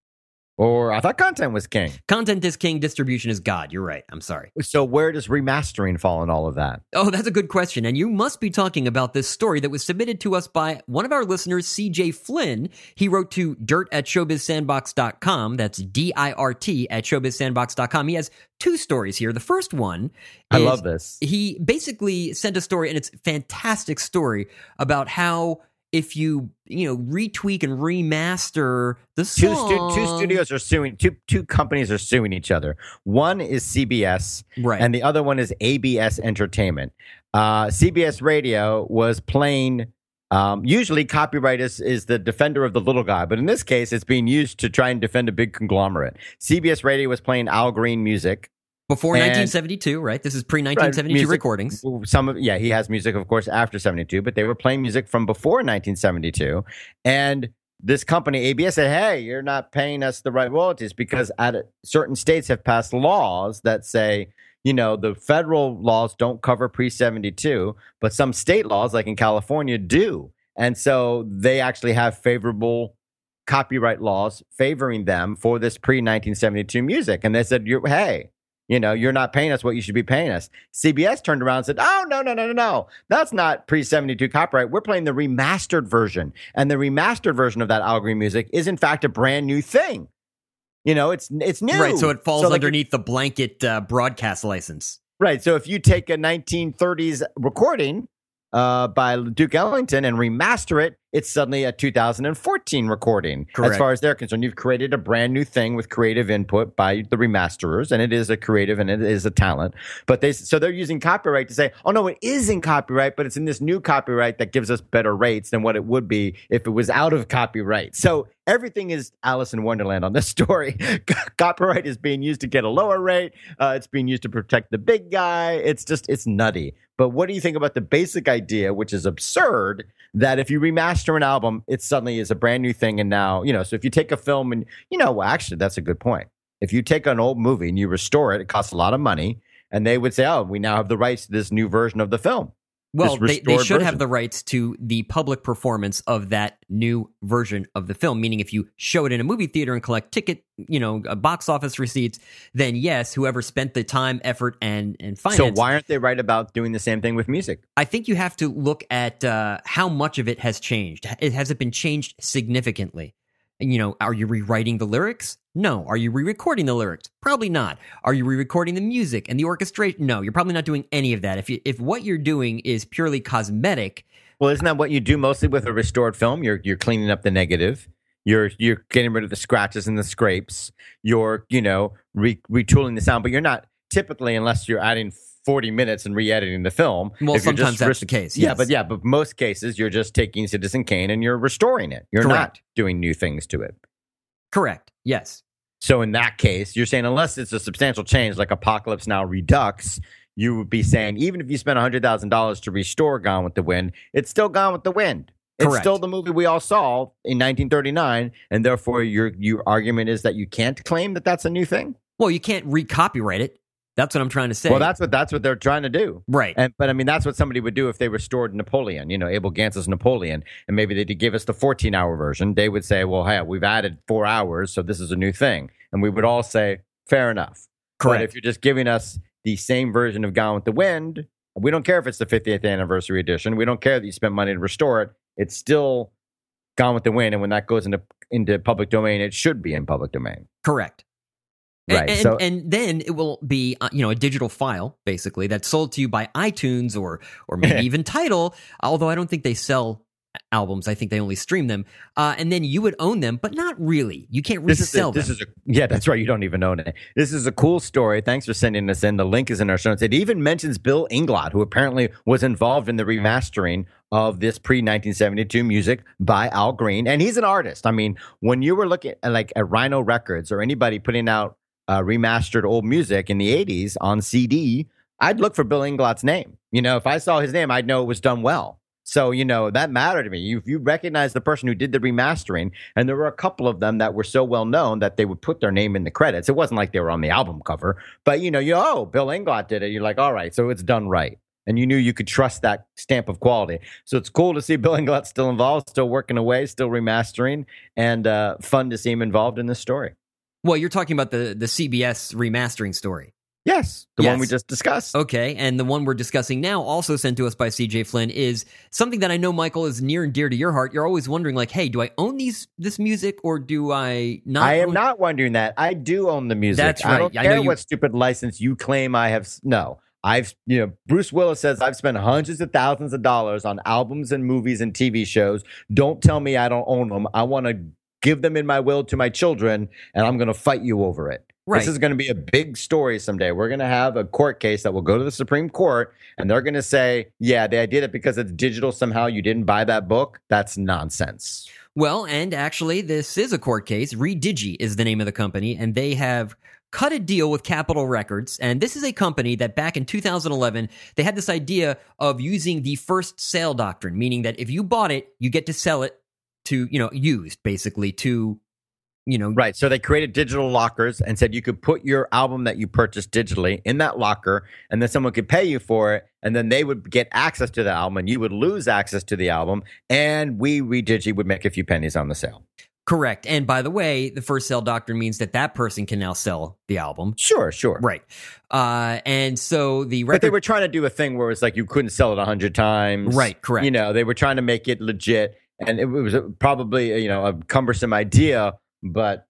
Or I thought content was king. Content is king, distribution is God. You're right. I'm sorry. So where does remastering fall in all of that? Oh, that's a good question. And you must be talking about this story that was submitted to us by one of our listeners, CJ Flynn. He wrote to dirt@showbizsandbox.com. That's DIRT at showbizsandbox.com. He has two stories here. The first one I love this. He basically sent a story, and it's a fantastic story about how if you retweak and remaster the song, two studios are suing. Two companies are suing each other. One is CBS, right, and the other one is ABS Entertainment. CBS Radio was playing. Usually, copyright is the defender of the little guy, but in this case, it's being used to try and defend a big conglomerate. CBS Radio was playing Al Green music. Before 1972, right? This is pre-1972 recordings. He has music, of course, after 72, but they were playing music from before 1972. And this company, ABS, said, hey, you're not paying us the right royalties because certain states have passed laws that say, the federal laws don't cover pre-72, but some state laws, like in California, do. And so they actually have favorable copyright laws favoring them for this pre-1972 music. And they said, hey, you're not paying us what you should be paying us. CBS turned around and said, oh, no. That's not pre-72 copyright. We're playing the remastered version. And the remastered version of that Al Green music is, in fact, a brand new thing. It's new. Right, so it falls underneath the blanket broadcast license. Right, so if you take a 1930s recording by Duke Ellington and remaster it, it's suddenly a 2014 recording. Correct. As far as they're concerned, you've created a brand new thing with creative input by the remasterers, and it is a creative and it is a talent. But they're using copyright to say, oh no, it is in copyright, but it's in this new copyright that gives us better rates than what it would be if it was out of copyright. So everything is Alice in Wonderland on this story. Copyright is being used to get a lower rate. It's being used to protect the big guy. It's nutty. But what do you think about the basic idea, which is absurd, that if you remaster an album, it suddenly is a brand new thing? And now, so if you take a film and, actually, that's a good point. If you take an old movie and you restore it, it costs a lot of money. And they would say, oh, we now have the rights to this new version of the film. Well, they should have the rights to the public performance of that new version of the film, meaning if you show it in a movie theater and collect ticket, box office receipts, then yes, whoever spent the time, effort, and finance. So why aren't they right about doing the same thing with music? I think you have to look at how much of it has changed. Has it been changed significantly? Are you rewriting the lyrics? No. Are you re-recording the lyrics? Probably not. Are you re-recording the music and the orchestration? No, you're probably not doing any of that. If what you're doing is purely cosmetic. Well, isn't that what you do mostly with a restored film? You're cleaning up the negative. You're getting rid of the scratches and the scrapes. You're, retooling the sound, but you're not typically, unless you're adding 40 minutes and re-editing the film. Well, sometimes that's the case. Yes. But most cases you're just taking Citizen Kane and you're restoring it. You're not doing new things to it. Correct. Yes. So in that case, you're saying unless it's a substantial change like Apocalypse Now Redux, you would be saying even if you spent $100,000 to restore Gone with the Wind, it's still Gone with the Wind. It's Correct. Still the movie we all saw in 1939, and therefore your argument is that you can't claim that that's a new thing? Well, you can't recopyright it. That's what I'm trying to say. Well, that's what they're trying to do. Right. But I mean, that's what somebody would do if they restored Napoleon, Abel Gantz's Napoleon, and maybe they did give us the 14-hour version. They would say, well, hey, we've added 4 hours, so this is a new thing. And we would all say, fair enough. Correct. But if you're just giving us the same version of Gone with the Wind, we don't care if it's the 50th anniversary edition. We don't care that you spent money to restore it. It's still Gone with the Wind. And when that goes into public domain, it should be in public domain. Correct. Right. And then it will be a digital file basically that's sold to you by iTunes or maybe even Tidal. Although I don't think they sell albums, I think they only stream them. And then you would own them, but not really. You can't resell them. That's right. You don't even own it. This is a cool story. Thanks for sending this in. The link is in our show notes. It even mentions Bill Inglot, who apparently was involved in the remastering of this pre-1972 music by Al Green, and he's an artist. I mean, when you were looking at Rhino Records or anybody putting out remastered old music in the 80s on CD, I'd look for Bill Inglot's name. If I saw his name, I'd know it was done well. So, that mattered to me. You recognize the person who did the remastering, and there were a couple of them that were so well known that they would put their name in the credits. It wasn't like they were on the album cover, but oh, Bill Inglot did it. You're like, all right, so it's done right. And you knew you could trust that stamp of quality. So it's cool to see Bill Inglot still involved, still working away, still remastering, and fun to see him involved in this story. Well, you're talking about the CBS remastering story. Yes, the one we just discussed. Okay, and the one we're discussing now, also sent to us by CJ Flynn, is something that I know, Michael, is near and dear to your heart. You're always wondering, like, hey, do I own this music or do I not? I am not wondering that. I do own the music. That's right. I don't care what stupid license you claim I have. No. Bruce Willis says I've spent hundreds of thousands of dollars on albums and movies and TV shows. Don't tell me I don't own them. I want to give them in my will to my children, and I'm going to fight you over it. Right. This is going to be a big story someday. We're going to have a court case that will go to the Supreme Court, and they're going to say, yeah, they did it because it's digital. Somehow you didn't buy that book. That's nonsense. Well, and actually, this is a court case. Redigi is the name of the company, and they have cut a deal with Capitol Records. And this is a company that back in 2011, they had this idea of using the first sale doctrine, meaning that if you bought it, you get to sell it to, used basically to, Right. So they created digital lockers and said you could put your album that you purchased digitally in that locker, and then someone could pay you for it, and then they would get access to the album, and you would lose access to the album, and Redigi would make a few pennies on the sale. Correct. And by the way, the first sale doctrine means that person can now sell the album. Sure. Right. And so the record... But they were trying to do a thing where it's like you couldn't sell it 100 times. Right, correct. They were trying to make it legit, and it was probably, a cumbersome idea. But,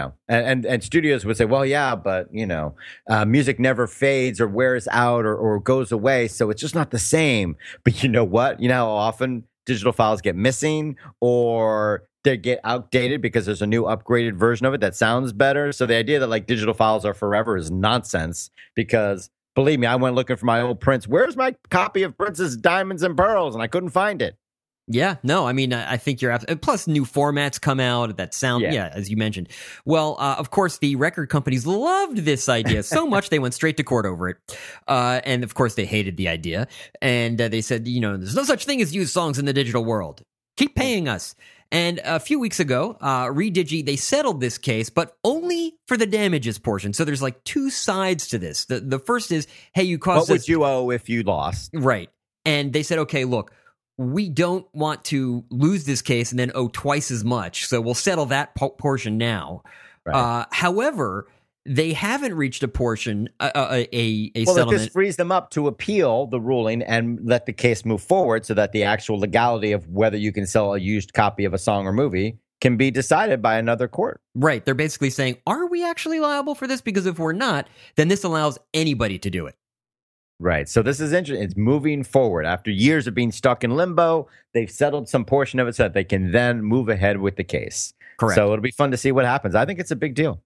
and studios would say, well, yeah, but, music never fades or wears out or goes away. So it's just not the same. But you know what? You know how often digital files get missing or they get outdated because there's a new upgraded version of it that sounds better. So the idea that like digital files are forever is nonsense because, believe me, I went looking for my old Prince. Where's my copy of Prince's Diamonds and Pearls? And I couldn't find it. Yeah, no, I mean, I think you're absolutely... Plus, new formats come out that sound, as you mentioned. Well, of course, the record companies loved this idea so much they went straight to court over it. And, of course, they hated the idea. And they said, there's no such thing as used songs in the digital world. Keep paying us. And a few weeks ago, Redigi, they settled this case, but only for the damages portion. So there's like two sides to this. The first is, hey, you caused us... What would you owe if you lost? Right. And they said, okay, look, we don't want to lose this case and then owe twice as much, so we'll settle that portion now. Right. However, they haven't reached a portion, a settlement. This frees them up to appeal the ruling and let the case move forward so that the actual legality of whether you can sell a used copy of a song or movie can be decided by another court. Right. They're basically saying, are we actually liable for this? Because if we're not, then this allows anybody to do it. Right. So this is interesting. It's moving forward. After years of being stuck in limbo, they've settled some portion of it so that they can then move ahead with the case. Correct. So it'll be fun to see what happens. I think it's a big deal.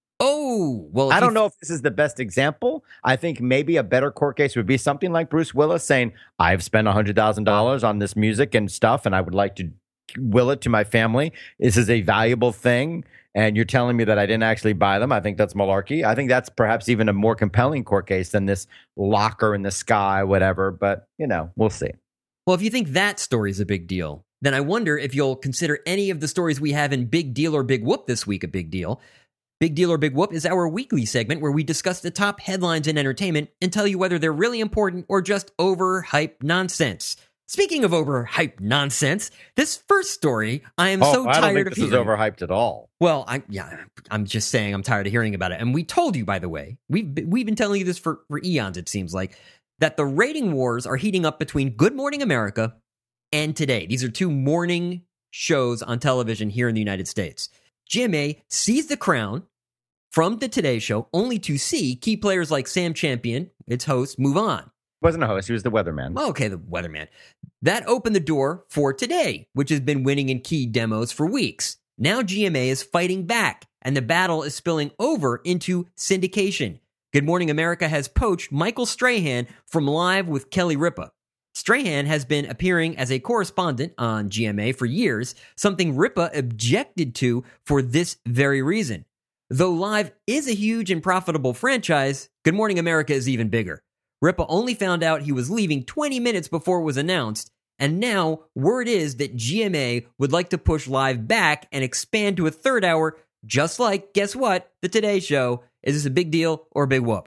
Oh, well. I don't know if this is the best example. I think maybe a better court case would be something like Bruce Willis saying, I've spent $100,000 on this music and stuff, and I would like to will it to my family. This is a valuable thing. And you're telling me that I didn't actually buy them. I think that's malarkey. I think that's perhaps even a more compelling court case than this locker in the sky, whatever. But, we'll see. Well, if you think that story is a big deal, then I wonder if you'll consider any of the stories we have in Big Deal or Big Whoop this week a big deal. Big Deal or Big Whoop is our weekly segment where we discuss the top headlines in entertainment and tell you whether they're really important or just overhyped nonsense. Speaking of overhyped nonsense, this first story, I am so tired of hearing. I don't think this is overhyped at all. Well, I'm just saying I'm tired of hearing about it. And we told you, by the way, we've been telling you this for eons, it seems like, that the rating wars are heating up between Good Morning America and Today. These are two morning shows on television here in the United States. GMA seized the crown from the Today Show only to see key players like Sam Champion, its host, move on. Wasn't a host, he was the weatherman. Okay, the weatherman. That opened the door for Today, which has been winning in key demos for weeks. Now GMA is fighting back, and the battle is spilling over into syndication. Good Morning America has poached Michael Strahan from Live with Kelly Ripa. Strahan has been appearing as a correspondent on GMA for years, something Ripa objected to for this very reason. Though Live is a huge and profitable franchise, Good Morning America is even bigger. Ripa only found out he was leaving 20 minutes before it was announced, And now word is that GMA would like to push Live back and expand to a third hour, just like, guess what, The Today Show. Is this a big deal or a big whoop?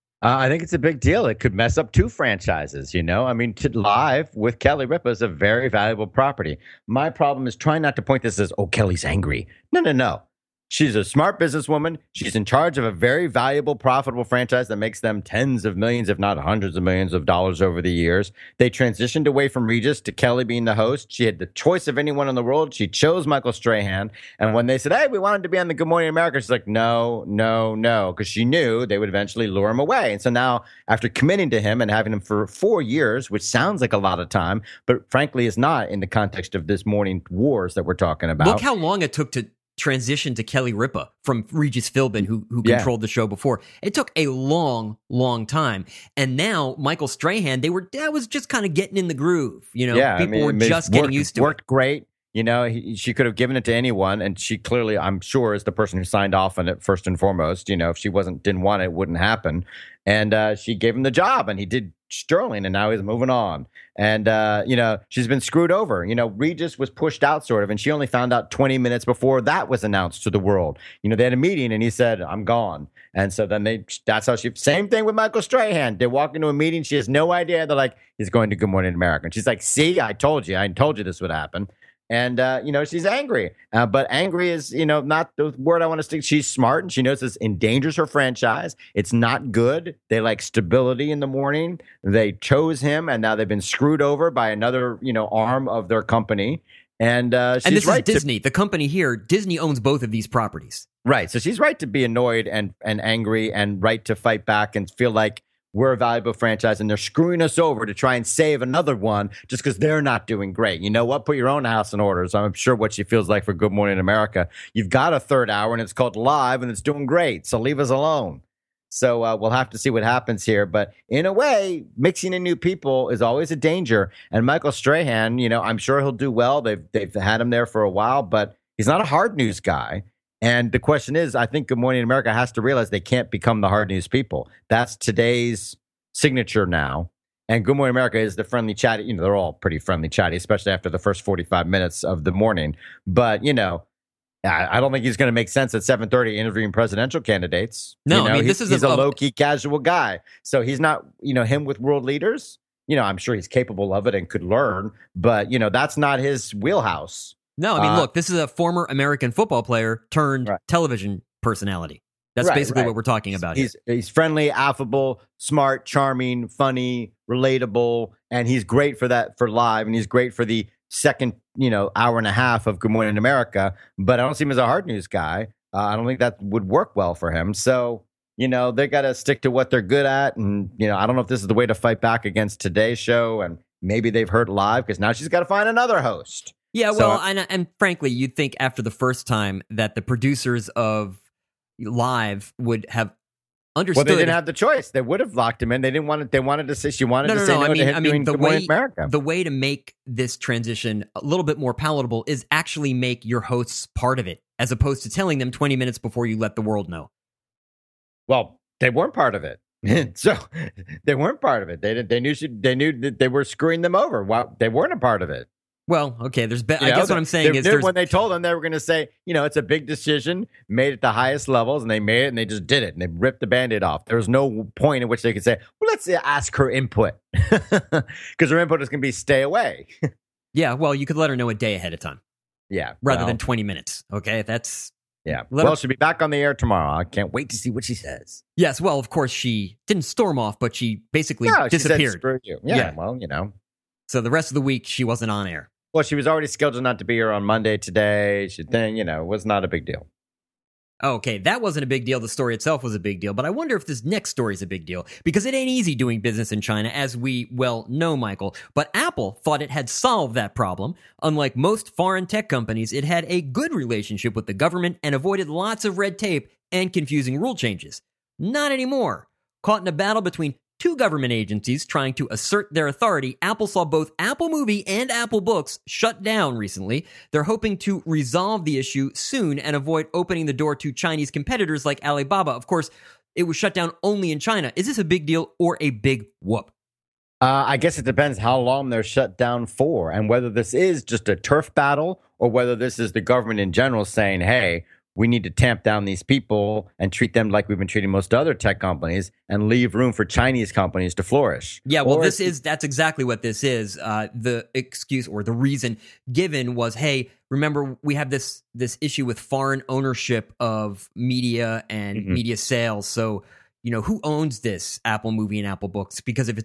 I think it's a big deal. It could mess up two franchises, you know? I mean, Live with Kelly Ripa is a very valuable property. My problem is trying not to point this as, oh, Kelly's angry. No. She's a smart businesswoman. She's in charge of a very valuable, profitable franchise that makes them tens of millions, if not hundreds of millions of dollars over the years. They transitioned away from Regis to Kelly being the host. She had the choice of anyone in the world. She chose Michael Strahan. And when they said, hey, we wanted to be on the Good Morning America, she's like, no, because she knew they would eventually lure him away. And so now, after committing to him and having him for 4 years, which sounds like a lot of time, but frankly is not in the context of this morning wars that we're talking about. Look how long it took to transition to Kelly Ripa from Regis Philbin, who controlled the show before. It took a long time. And now Michael Strahan, that was just kind of getting in the groove. You know, people were just getting used to it. Worked great. You know, she could have given it to anyone, and she clearly, I'm sure, is the person who signed off on it first and foremost. You know, if she didn't want it, it wouldn't happen. And she gave him the job, and he did sterling, and now he's moving on. And, you know, she's been screwed over. You know, Regis was pushed out sort of, and she only found out 20 minutes before that was announced to the world. You know, they had a meeting, and he said, I'm gone. And so then that's how same thing with Michael Strahan. They walk into a meeting, she has no idea. They're like, he's going to Good Morning America. And she's like, see, I told you this would happen. And, you know, she's angry. But angry is, you know, not the word I want to stick. She's smart, and she knows this endangers her franchise. It's not good. They like stability in the morning. They chose him, and now they've been screwed over by another, you know, arm of their company. And she's and this right is Disney. The company here, Disney owns both of these properties. Right. So she's right to be annoyed and angry, and right to fight back and feel like we're a valuable franchise and they're screwing us over to try and save another one just because they're not doing great. You know what? Put your own house in order. So I'm sure what she feels like for Good Morning America. You've got a third hour and it's called Live and it's doing great. So leave us alone. So we'll have to see what happens here. But in a way, mixing in new people is always a danger. And Michael Strahan, you know, I'm sure he'll do well. They've had him there for a while, but he's not a hard news guy. And the question is, I think Good Morning America has to realize they can't become the hard news people. That's today's signature now. And Good Morning America is the friendly chatty. You know, they're all pretty friendly chatty, especially after the first 45 minutes of the morning. But, you know, I don't think he's going to make sense at 7:30 interviewing presidential candidates. No, you know, I mean, he's a low-key casual guy. So he's not, you know, him with world leaders. You know, I'm sure he's capable of it and could learn. But, you know, that's not his wheelhouse. No, I mean, look, this is a former American football player turned television personality. That's basically what we're talking about here. He's friendly, affable, smart, charming, funny, relatable, and he's great for that, for Live, and he's great for the second, you know, hour and a half of Good Morning America. But I don't see him as a hard news guy. I don't think that would work well for him. So, you know, they got to stick to what they're good at. And, you know, I don't know if this is the way to fight back against Today's Show. And maybe they've heard Live because now she's got to find another host. Yeah, well, and frankly, you'd think after the first time that the producers of Live would have understood. Well, they didn't have the choice. They would have locked him in. They didn't want it. They wanted to say she wanted to say no to him doing Good Morning America. The way to make this transition a little bit more palatable is actually make your hosts part of it, as opposed to telling them 20 minutes before you let the world know. Well, they weren't part of it. So they weren't part of it. They knew that they were screwing them over. Well, they weren't a part of it. Well, okay, I guess what I'm saying is when they told them they were going to say, you know, it's a big decision made at the highest levels, and they made it, and they just did it, and they ripped the Band-Aid off. There was no point in which they could say, well, let's ask her input, because her input is going to be stay away. Yeah, well, you could let her know a day ahead of time. Yeah. Rather than 20 minutes, okay? That's... Yeah. Well, she'll be back on the air tomorrow. I can't wait to see what she says. Yes, well, of course, she didn't storm off, but she basically disappeared. She said, screw you. Yeah, well, you know. So the rest of the week, she wasn't on air. Well, she was already scheduled not to be here on Monday today. You know, it was not a big deal. Okay, that wasn't a big deal. The story itself was a big deal. But I wonder if this next story is a big deal. Because it ain't easy doing business in China, as we well know, Michael. But Apple thought it had solved that problem. Unlike most foreign tech companies, it had a good relationship with the government and avoided lots of red tape and confusing rule changes. Not anymore. Caught in a battle between two government agencies trying to assert their authority, Apple saw both Apple Movie and Apple Books shut down recently. They're hoping to resolve the issue soon and avoid opening the door to Chinese competitors like Alibaba. Of course, it was shut down only in China. Is this a big deal or a big whoop? I guess it depends how long they're shut down for and whether this is just a turf battle or whether this is the government in general saying, hey, we need to tamp down these people and treat them like we've been treating most other tech companies and leave room for Chinese companies to flourish. Yeah, well, that's exactly what this is. The excuse or the reason given was, hey, remember we have this issue with foreign ownership of media and media sales. So, who owns this Apple movie and Apple Books? Because if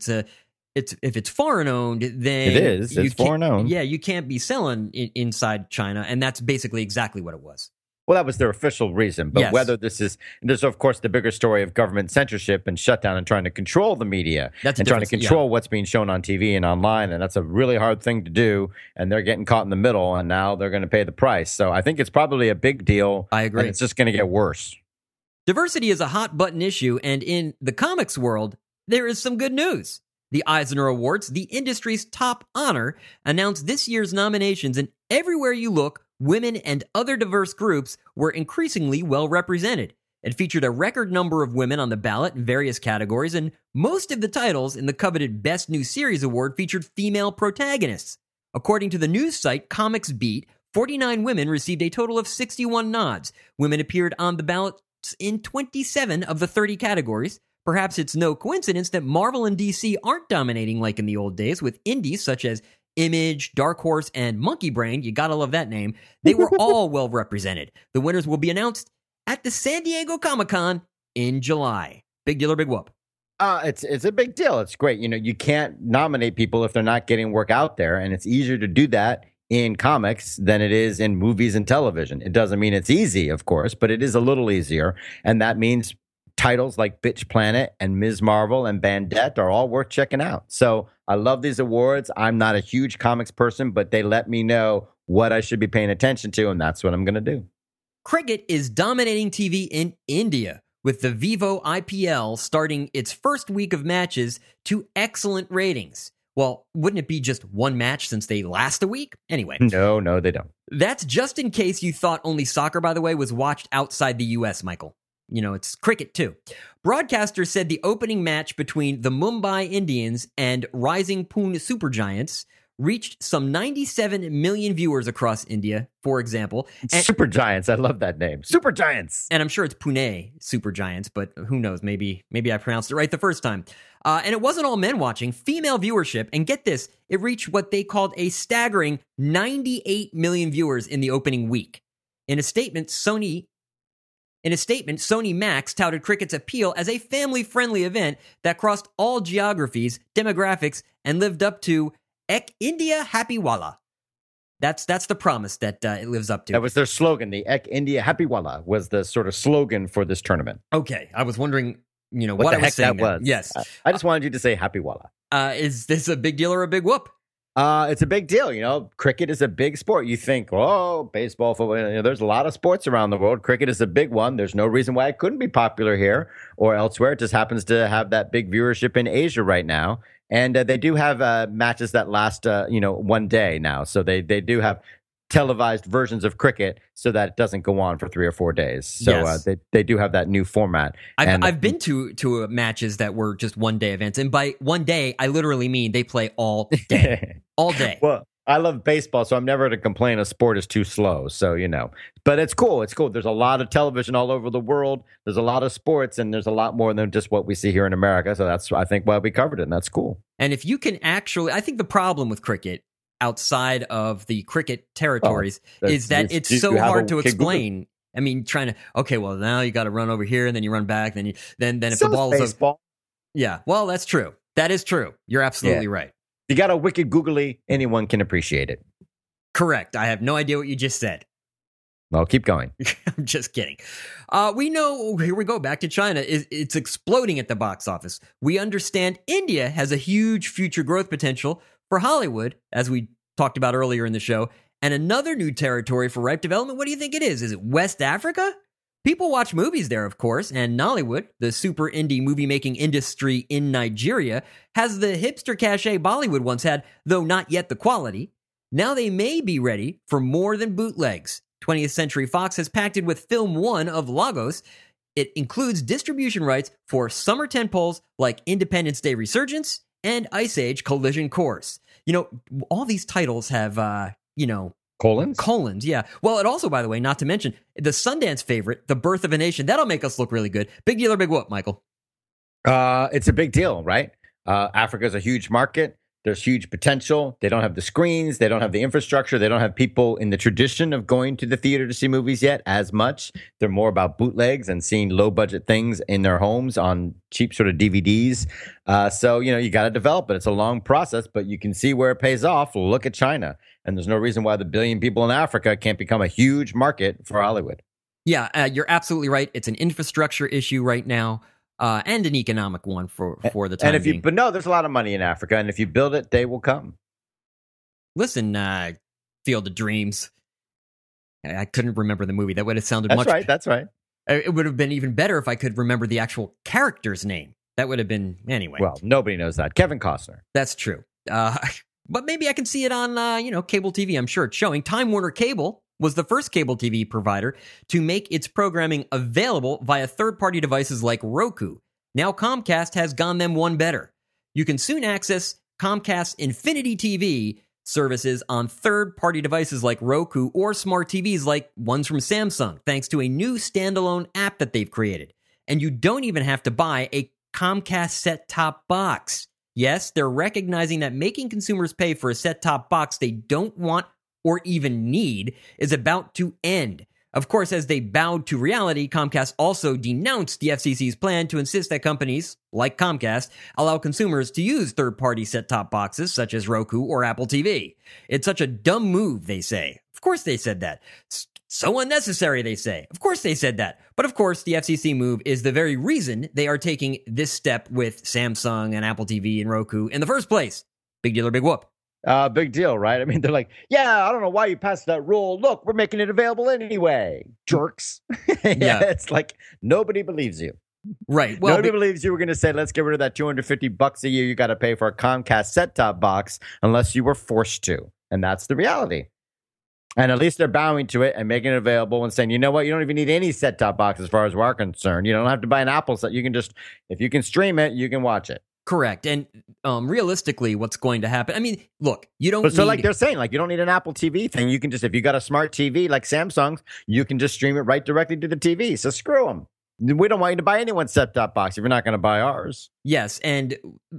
it's foreign owned, then it is. It's foreign owned. Yeah, you can't be selling inside China, and that's basically exactly what it was. Well, that was their official reason. But yes. Whether there's, of course, the bigger story of government censorship and shutdown and trying to control the media and trying to control what's being shown on TV and online. And that's a really hard thing to do. And they're getting caught in the middle, and now they're going to pay the price. So I think it's probably a big deal. I agree. And it's just going to get worse. Diversity is a hot button issue. And in the comics world, there is some good news. The Eisner Awards, the industry's top honor, announced this year's nominations, and everywhere you look, women and other diverse groups were increasingly well represented. It featured a record number of women on the ballot in various categories, and most of the titles in the coveted Best New Series award featured female protagonists. According to the news site Comics Beat, 49 women received a total of 61 nods. Women appeared on the ballots in 27 of the 30 categories. Perhaps it's no coincidence that Marvel and DC aren't dominating like in the old days, with indies such as Image, Dark Horse, and Monkey Brain. You gotta love that name. They were all well represented. The winners will be announced at the San Diego Comic-Con in July. Big deal or big whoop? It's a big deal. It's great. You can't nominate people if they're not getting work out there, and it's easier to do that in comics than it is in movies and television. It doesn't mean it's easy, of course, but it is a little easier, and that means titles like Bitch Planet and Ms. Marvel and Bandette are all worth checking out. So I love these awards. I'm not a huge comics person, but they let me know what I should be paying attention to, and that's what I'm going to do. Cricket is dominating TV in India, with the Vivo IPL starting its first week of matches to excellent ratings. Well, wouldn't it be just one match since they last a week? Anyway. No, they don't. That's just in case you thought only soccer, by the way, was watched outside the U.S., Michael. It's cricket too. Broadcasters said the opening match between the Mumbai Indians and Rising Pune Supergiants reached some 97 million viewers across India, for example. Supergiants, I love that name. Supergiants. And I'm sure it's Pune Supergiants, but who knows? Maybe I pronounced it right the first time. And it wasn't all men watching. Female viewership, and get this, it reached what they called a staggering 98 million viewers in the opening week. In a statement, Sony Max touted cricket's appeal as a family-friendly event that crossed all geographies, demographics, and lived up to Ek India Happy Walla. That's the promise that it lives up to. That was their slogan. The Ek India Happy Walla was the sort of slogan for this tournament. Okay, I was wondering, what the I was heck saying that was. Yes. I just wanted you to say Happy Walla. Is this a big deal or a big whoop? It's a big deal. Cricket is a big sport. You think, baseball, football, there's a lot of sports around the world. Cricket is a big one. There's no reason why it couldn't be popular here or elsewhere. It just happens to have that big viewership in Asia right now. And they do have matches that last, one day now. So they do have televised versions of cricket so that it doesn't go on for 3 or 4 days. So yes. They do have that new format. I've been to matches that were just one-day events. And by one day, I literally mean they play all day. All day. Well, I love baseball, so I'm never to complain a sport is too slow. So, but it's cool. It's cool. There's a lot of television all over the world. There's a lot of sports, and there's a lot more than just what we see here in America. So that's, I think, why we covered it, and that's cool. And if you can I think the problem with cricket outside of the cricket territories is that it's so hard to explain. I mean, now you got to run over here, and then you run back, then if the ball is baseball. Yeah, well, that's true. That is true. You're absolutely right. You got a wicked googly, anyone can appreciate it. Correct. I have no idea what you just said. Well, keep going. I'm just kidding. We know, here we go, back to China. It's exploding at the box office. We understand India has a huge future growth potential for Hollywood, as we talked about earlier in the show. And another new territory for ripe development, what do you think it is? Is it West Africa? People watch movies there, of course, and Nollywood, the super indie movie-making industry in Nigeria, has the hipster cachet Bollywood once had, though not yet the quality. Now they may be ready for more than bootlegs. 20th Century Fox has packed it with Film 1 of Lagos. It includes distribution rights for summer tentpoles like Independence Day Resurgence and Ice Age Collision Course. All these titles have, colons, yeah. Well, it also, by the way, not to mention, the Sundance favorite, The Birth of a Nation, that'll make us look really good. Big deal or big whoop, Michael? It's a big deal, right? Africa's a huge market. There's huge potential. They don't have the screens. They don't have the infrastructure. They don't have people in the tradition of going to the theater to see movies yet as much. They're more about bootlegs and seeing low budget things in their homes on cheap sort of DVDs. So, you got to develop it. It's a long process, but you can see where it pays off. Look at China. And there's no reason why the billion people in Africa can't become a huge market for Hollywood. Yeah, you're absolutely right. It's an infrastructure issue right now. And an economic one for the time being. But no, there's a lot of money in Africa, and if you build it, they will come. Listen, Field of Dreams. I couldn't remember the movie. That would have sounded much. That's right. It would have been even better if I could remember the actual character's name. That would have been anyway. Well, nobody knows that. Kevin Costner. That's true. But maybe I can see it on cable TV. I'm sure it's showing. Time Warner Cable was the first cable TV provider to make its programming available via third-party devices like Roku. Now Comcast has gone them one better. You can soon access Comcast's Infinity TV services on third-party devices like Roku or smart TVs like ones from Samsung, thanks to a new standalone app that they've created. And you don't even have to buy a Comcast set-top box. Yes, they're recognizing that making consumers pay for a set-top box they don't want or even need is about to end. Of course, as they bowed to reality, Comcast also denounced the FCC's plan to insist that companies, like Comcast, allow consumers to use third-party set-top boxes such as Roku or Apple TV. It's such a dumb move, they say. Of course they said that. So unnecessary, they say. Of course they said that. But of course, the FCC move is the very reason they are taking this step with Samsung and Apple TV and Roku in the first place. Big deal or big whoop? Big deal, right? I mean, they're like, I don't know why you passed that rule. Look, we're making it available anyway. Jerks. Yeah. It's like nobody believes you. Right. Well, nobody believes you were going to say, let's get rid of that $250 a year you got to pay for a Comcast set-top box unless you were forced to. And that's the reality. And at least they're bowing to it and making it available and saying, you know what? You don't even need any set-top box as far as we're concerned. You don't have to buy an Apple set. You can just, if you can stream it, you can watch it. Correct. And realistically, what's going to happen? I mean, look, you don't So like they're saying, like you don't need an Apple TV thing. You can just, if you got a smart TV like Samsung's, you can just stream it right directly to the TV. So screw them. We don't want you to buy anyone's set-top box if you're not going to buy ours. Yes. And,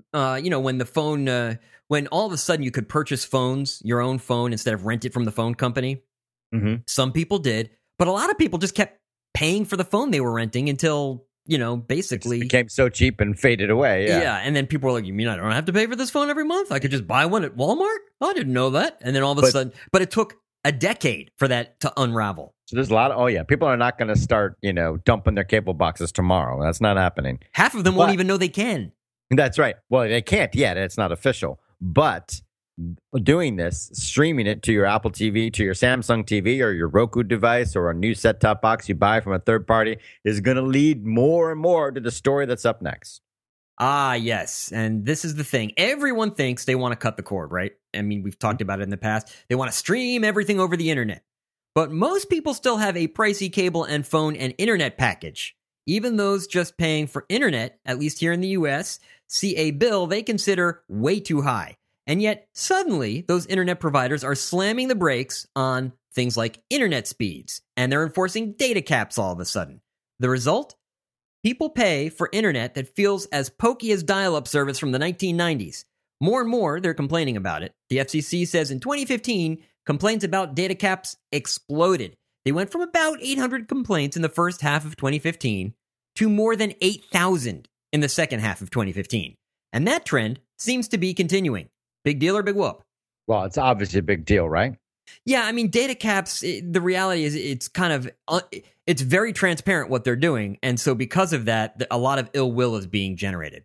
when the phone, when all of a sudden you could purchase phones, your own phone, instead of rent it from the phone company, some people did. But a lot of people just kept paying for the phone they were renting until basically it became so cheap and faded away. Yeah. And then people were like, you mean I don't have to pay for this phone every month? I could just buy one at Walmart? I didn't know that. And then all of a sudden, but it took a decade for that to unravel. So there's a lot of, people are not going to start, dumping their cable boxes tomorrow. That's not happening. Half of them won't even know they can. That's right. Well, they can't yet. It's not official. But doing this, streaming it to your Apple TV, to your Samsung TV, or your Roku device, or a new set-top box you buy from a third party, is going to lead more and more to the story that's up next. Ah, yes. And this is the thing. Everyone thinks they want to cut the cord, right? I mean, we've talked about it in the past. They want to stream everything over the internet. But most people still have a pricey cable and phone and internet package. Even those just paying for internet, at least here in the US, see a bill they consider way too high. And yet, suddenly, those internet providers are slamming the brakes on things like internet speeds, and they're enforcing data caps all of a sudden. The result? People pay for internet that feels as pokey as dial-up service from the 1990s. More and more, they're complaining about it. The FCC says in 2015, complaints about data caps exploded. They went from about 800 complaints in the first half of 2015 to more than 8,000 in the second half of 2015. And that trend seems to be continuing. Big deal or big whoop? Well, it's obviously a big deal, right? Yeah, I mean, data caps, the reality is it's kind of, it's very transparent what they're doing. And so because of that, a lot of ill will is being generated.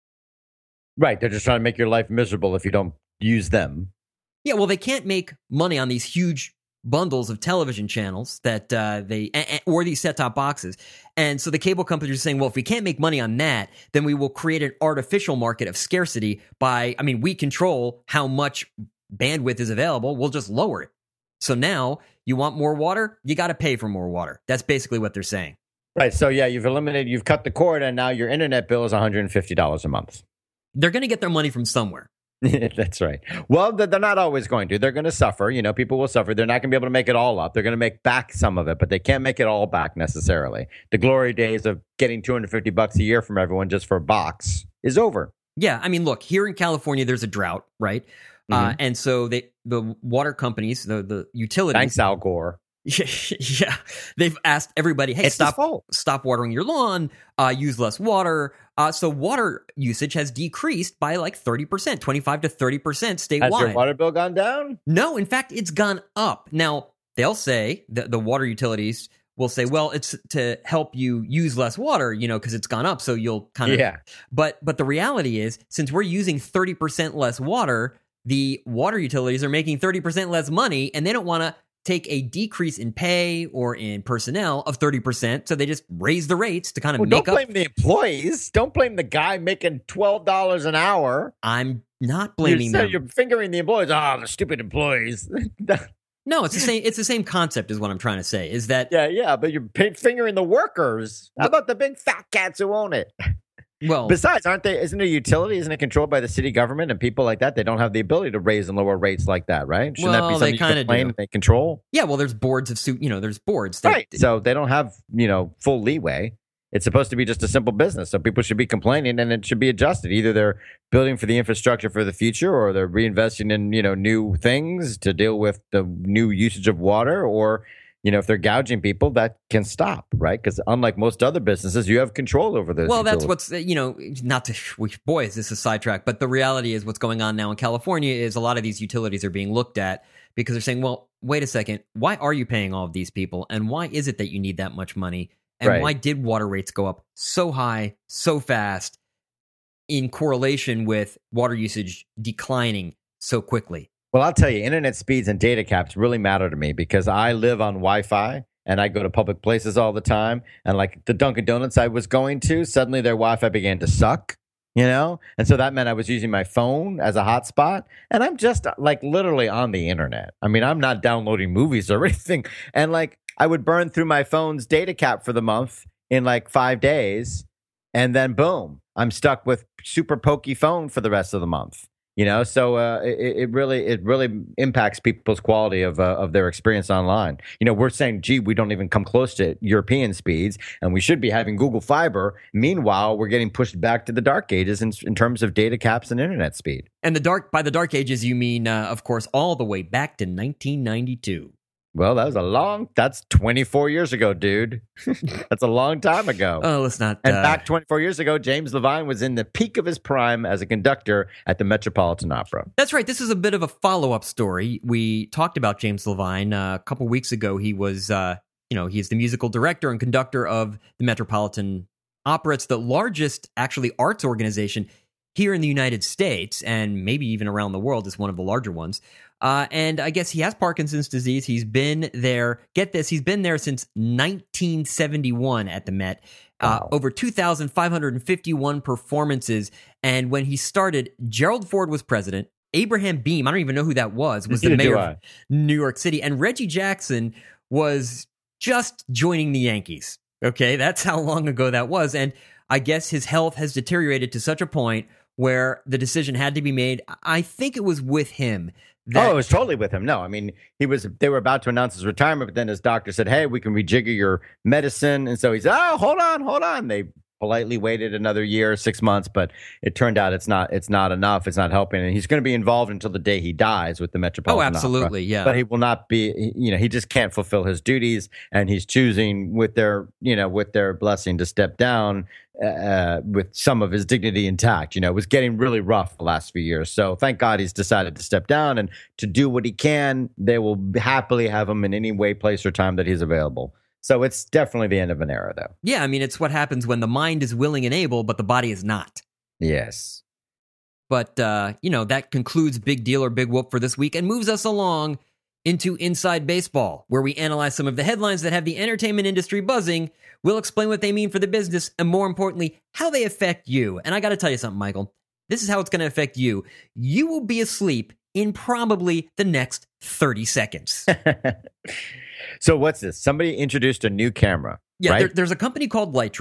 Right. They're just trying to make your life miserable if you don't use them. Yeah, well, they can't make money on these huge bundles of television channels that or these set-top boxes. And so the cable companies are saying, well, if we can't make money on that, then we will create an artificial market of scarcity we control how much bandwidth is available. We'll just lower it. So now you want more water? You got to pay for more water. That's basically what they're saying. Right. So yeah, you've cut the cord and now your internet bill is $150 a month. they're going to get their money from somewhere. That's right. Well, they're not always going to. They're going to suffer. People will suffer. They're not going to be able to make it all up. They're going to make back some of it, but they can't make it all back necessarily. The glory days of getting $250 a year from everyone just for a box is over. Yeah, I mean, look, here in California, there's a drought, right? And so the water companies, the utilities. Thanks, Al Gore. Yeah, they've asked everybody, hey, It's stop watering your lawn, use less water. So water usage has decreased by like 30%, 25 to 30% statewide. Has your water bill gone down? No, in fact, it's gone up. Now, they'll say, the water utilities will say, well, it's to help you use less water, because it's gone up, so you'll kind of... Yeah. But the reality is, since we're using 30% less water, the water utilities are making 30% less money, and they don't want to take a decrease in pay or in personnel of 30%, so they just raise the rates to kind of make up. Don't blame the employees. Don't blame the guy making $12 an hour. I'm not blaming them. You're fingering the employees. Oh, the stupid employees. No, it's the same. It's the same concept, is what I'm trying to say. Is that yeah, but you're fingering the workers. How about the big fat cats who own it? Well, besides, isn't it a utility? Isn't it controlled by the city government and people like that? They don't have the ability to raise and lower rates like that, right? Shouldn't that be something you complain they control? Yeah, well, there's boards of there's boards. Right. So they don't have, full leeway. It's supposed to be just a simple business. So people should be complaining and it should be adjusted. Either they're building for the infrastructure for the future or they're reinvesting in, new things to deal with the new usage of water, or if they're gouging people, that can stop, right? Because unlike most other businesses, you have control over those. Well, that's what's, not to, boy, is this a sidetrack, but the reality is what's going on now in California is a lot of these utilities are being looked at because they're saying, well, wait a second, why are you paying all of these people? And why is it that you need that much money? And why did water rates go up so high, so fast, in correlation with water usage declining so quickly? Well, I'll tell you, internet speeds and data caps really matter to me because I live on Wi-Fi and I go to public places all the time. And like the Dunkin' Donuts I was going to, suddenly their Wi-Fi began to suck, And so that meant I was using my phone as a hotspot. And I'm just like literally on the internet. I mean, I'm not downloading movies or anything. And like I would burn through my phone's data cap for the month in like 5 days. And then boom, I'm stuck with super pokey phone for the rest of the month. So it really impacts people's quality of their experience online. We're saying, gee, we don't even come close to European speeds, and we should be having Google Fiber. Meanwhile, we're getting pushed back to the dark ages in terms of data caps and internet speed. And by the dark ages, you mean, of course, all the way back to 1992. Well, that's 24 years ago, dude. That's a long time ago. Oh, let's not. And back 24 years ago, James Levine was in the peak of his prime as a conductor at the Metropolitan Opera. That's right. This is a bit of a follow-up story. We talked about James Levine a couple weeks ago. He was, he's the musical director and conductor of the Metropolitan Opera. It's the largest, actually, arts organization here in the United States, and maybe even around the world. It's one of the larger ones. And I guess he has Parkinson's disease. He's been there. Get this. He's been there since 1971 at the Met. Wow. Over 2,551 performances. And when he started, Gerald Ford was president. Abraham Beame, I don't even know who that was the mayor of New York City. And Reggie Jackson was just joining the Yankees. Okay, that's how long ago that was. And I guess his health has deteriorated to such a point where the decision had to be made. I think it was with him. It was totally with him. No, I mean, they were about to announce his retirement, but then his doctor said, hey, we can rejigger your medicine. And so he said, oh, hold on. They politely waited another year, 6 months, but it turned out it's not enough. It's not helping. And he's going to be involved until the day he dies with the Metropolitan Opera. Absolutely, yeah. But he will not be, he just can't fulfill his duties, and he's choosing with their blessing to step down with some of his dignity intact. It was getting really rough the last few years. So thank God he's decided to step down and to do what he can. They will happily have him in any way, place, or time that he's available. So it's definitely the end of an era, though. Yeah, I mean, it's what happens when the mind is willing and able, but the body is not. Yes. But, that concludes Big Deal or Big Whoop for this week and moves us along into Inside Baseball, where we analyze some of the headlines that have the entertainment industry buzzing. We'll explain what they mean for the business and, more importantly, how they affect you. And I got to tell you something, Michael. This is how it's going to affect you. You will be asleep in probably the next 30 seconds. So what's this? Somebody introduced a new camera. Yeah, right? there's a company called Lytro.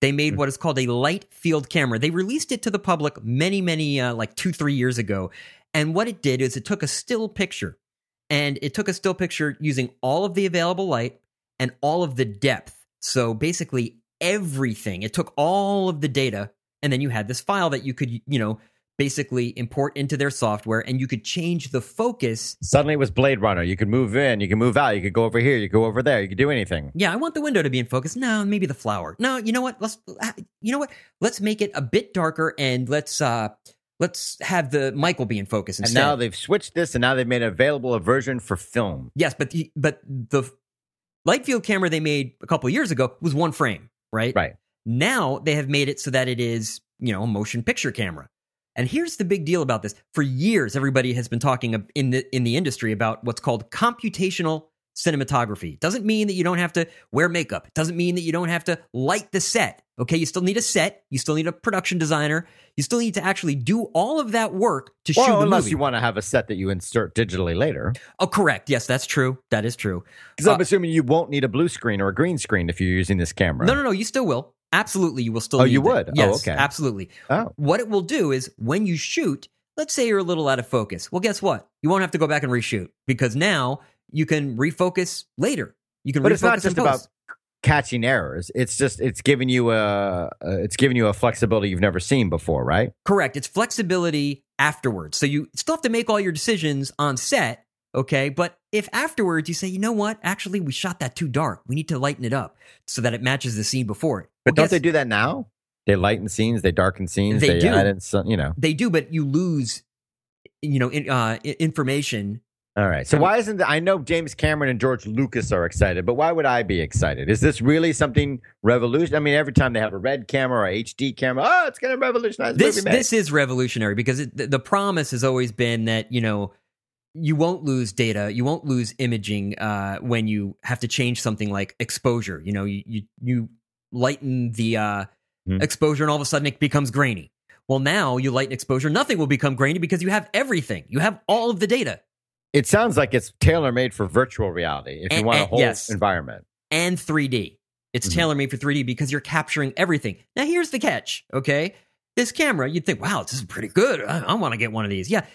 They made what is called a light field camera. They released it to the public many, like 2-3 years ago. And what it did is it took a still picture, and it took a still picture using all of the available light and all of the depth. So basically everything. It took all of the data, and then you had this file that you could, basically import into their software, and you could change the focus. Suddenly it was Blade Runner. You could move in, you can move out, you could go over here, you could go over there, you could do anything. Yeah, I want the window to be in focus. No, maybe the flower. No, you know what? Let's make it a bit darker, and let's have the Michael be in focus instead. And now they've switched this, and now they've made available a version for film. Yes, but the light field camera they made a couple of years ago was one frame, right? Right. Now they have made it so that it is, a motion picture camera. And here's the big deal about this. For years, everybody has been talking in the industry about what's called computational cinematography. It doesn't mean that you don't have to wear makeup. It doesn't mean that you don't have to light the set. Okay, you still need a set. You still need a production designer. You still need to actually do all of that work to shoot the movie. Unless you want to have a set that you insert digitally later. Oh, correct. Yes, that's true. That is true. Because I'm assuming you won't need a blue screen or a green screen if you're using this camera. No, you still will. Absolutely, you will still need you it. would? Yes, Oh, okay. Absolutely. Oh. What it will do is when you shoot, let's say you're a little out of focus. Well, guess what? You won't have to go back and reshoot because now you can refocus later. You can But refocus it's not just in post. about catching errors. It's giving you a flexibility you've never seen before, right? Correct. It's flexibility afterwards. So you still have to make all your decisions on set, okay? But if afterwards you say, you know what? Actually, we shot that too dark. We need to lighten it up so that it matches the scene before it. But don't they do that now? They lighten scenes, they darken scenes, They do. add in some, They do, but you lose, information. All right. So why isn't I know James Cameron and George Lucas are excited, but why would I be excited? Is this really something revolutionary? I mean, every time they have a red camera or a HD camera, it's going to revolutionize movie making. This is revolutionary because the promise has always been that, you won't lose data, you won't lose imaging when you have to change something like exposure. You lighten the exposure and all of a sudden it becomes grainy. Well, now you lighten exposure, nothing will become grainy because you have everything. You have all of the data. It sounds like it's tailor-made for virtual reality if you want a whole environment. And 3D. It's tailor-made for 3D because you're capturing everything. Now, here's the catch, okay? This camera, you'd think, wow, this is pretty good. I want to get one of these. Yeah,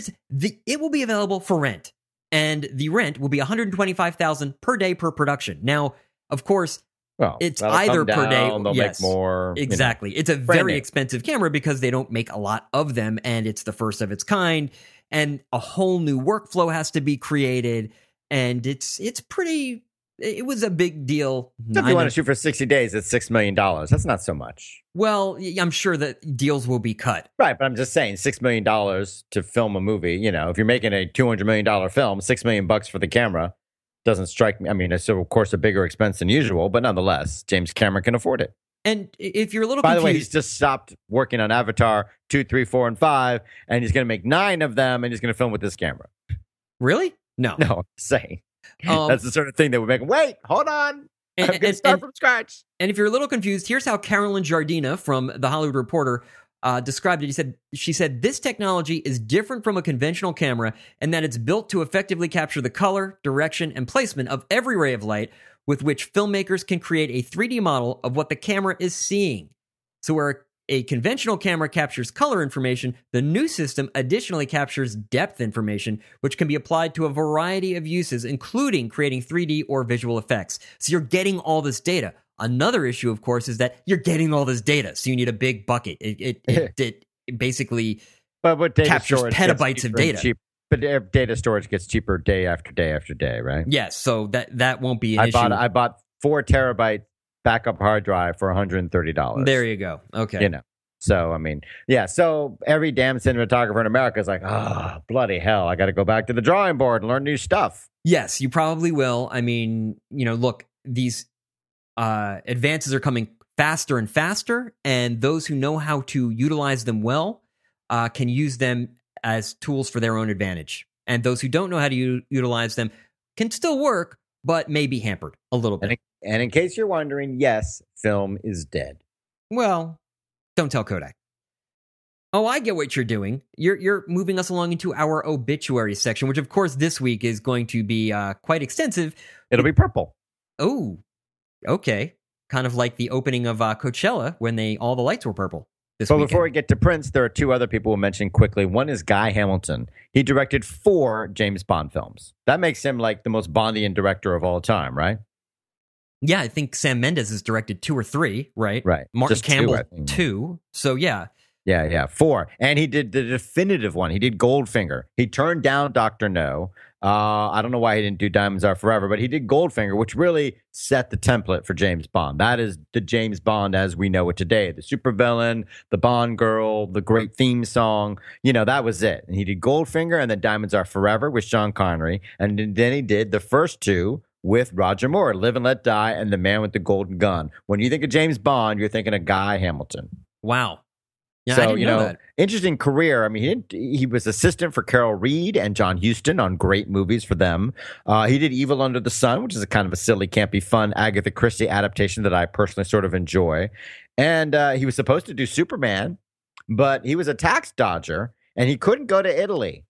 it will be available for rent. And the rent will be $125,000 per day per production. Now, of course, it's either per day. They'll make more. Exactly. It's a very expensive camera because they don't make a lot of them, and it's the first of its kind. And a whole new workflow has to be created, and it's pretty. It was a big deal. So if you want to shoot for 60 days, it's $6 million. That's not so much. Well, I'm sure that deals will be cut. Right, but I'm just saying $6 million to film a movie. If you're making a $200 million film, $6 million for the camera doesn't strike me. I mean, it's of course a bigger expense than usual, but nonetheless, James Cameron can afford it. And if you're a little By confused, the way, he's just stopped working on Avatar 2, 3, 4, and 5, and he's going to make 9 of them, and he's going to film with this camera. Really? No, I'm saying that's the sort of thing that would make him wait. Hold on, I'm going to start from scratch. And if you're a little confused, here's how Carolyn Jardina from The Hollywood Reporter described it. She said, this technology is different from a conventional camera in that it's built to effectively capture the color, direction, and placement of every ray of light with which filmmakers can create a 3D model of what the camera is seeing. So where a conventional camera captures color information, the new system additionally captures depth information, which can be applied to a variety of uses, including creating 3D or visual effects. So you're getting all this data. Another issue, of course, is that you're getting all this data, so you need a big bucket. It basically captures petabytes of data. But data storage gets cheaper day after day after day, right? Yes, so that won't be an issue. I bought 4 terabyte backup hard drive for $130. There you go. Okay. So, I mean, yeah. So every damn cinematographer in America is like, bloody hell, I got to go back to the drawing board and learn new stuff. Yes, you probably will. I mean, look, these advances are coming faster and faster, and those who know how to utilize them well can use them as tools for their own advantage. And those who don't know how to utilize them can still work, but may be hampered a little bit. And in case you're wondering, yes, film is dead. Well, don't tell Kodak. Oh, I get what you're doing. You're moving us along into our obituary section, which, of course, this week is going to be quite extensive. It'll be purple. Oh, okay. kind of like the opening of Coachella when all the lights were purple this But weekend. before we get to Prince, there are two other people we'll mention quickly. One is Guy Hamilton. He directed 4 James Bond films. That makes him like the most Bondian director of all time, right? Yeah, I think Sam Mendes has directed 2 or 3, right? Right. Martin Just 2, Campbell, I think. 2. So, yeah. Yeah, 4. And he did the definitive one. He did Goldfinger. He turned down Dr. No. I don't know why he didn't do Diamonds Are Forever, but he did Goldfinger, which really set the template for James Bond. That is the James Bond as we know it today. The supervillain, the Bond girl, the great theme song. That was it. And he did Goldfinger and then Diamonds Are Forever with Sean Connery. And then he did the first 2 with Roger Moore, Live and Let Die and The Man with the Golden Gun. When you think of James Bond, you're thinking of Guy Hamilton. Wow. Yeah, So, I didn't know that. interesting career. I mean, he was assistant for Carol Reed and John Huston on great movies for them. He did Evil Under the Sun, which is a kind of a silly, campy, fun Agatha Christie adaptation that I personally sort of enjoy. And he was supposed to do Superman, but he was a tax dodger and he couldn't go to Italy.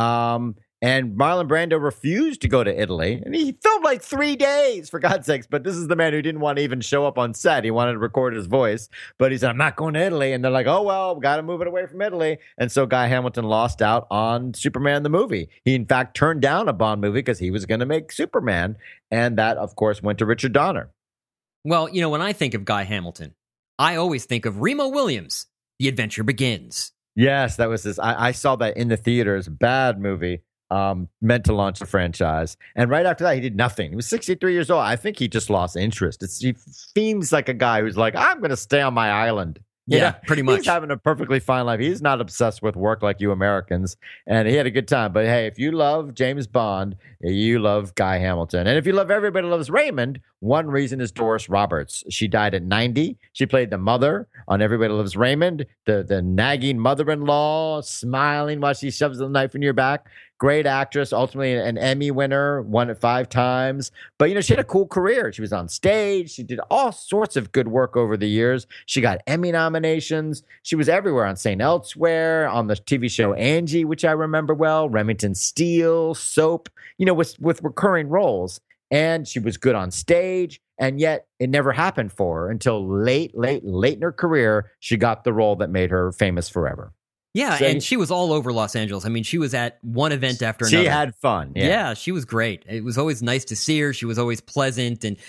And Marlon Brando refused to go to Italy. And he filmed like 3 days, for God's sakes. But this is the man who didn't want to even show up on set. He wanted to record his voice. But he said, I'm not going to Italy. And they're like, oh, well, we got to move it away from Italy. And so Guy Hamilton lost out on Superman the movie. He, in fact, turned down a Bond movie because he was going to make Superman. And that, of course, went to Richard Donner. Well, when I think of Guy Hamilton, I always think of Remo Williams, The Adventure Begins. Yes, that was this. I saw that in the theaters. Bad movie. Meant to launch the franchise. And right after that, he did nothing. He was 63 years old. I think he just lost interest. He seems like a guy who's like, I'm going to stay on my island. Yeah, pretty much. He's having a perfectly fine life. He's not obsessed with work like you Americans. And he had a good time. But hey, if you love James Bond, you love Guy Hamilton. And if you love Everybody Loves Raymond, one reason is Doris Roberts. She died at 90. She played the mother on Everybody Loves Raymond, the nagging mother-in-law, smiling while she shoves the knife in your back. Great actress, ultimately an Emmy winner, won it 5 times. But, she had a cool career. She was on stage. She did all sorts of good work over the years. She got Emmy nominations. She was everywhere on St. Elsewhere, on the TV show Angie, which I remember well, Remington Steele, Soap, with recurring roles. And she was good on stage. And yet it never happened for her until late in her career, she got the role that made her famous forever. Yeah, So- and she was all over Los Angeles. I mean, she was at one event after another. She had fun. Yeah, she was great. It was always nice to see her. She was always pleasant, and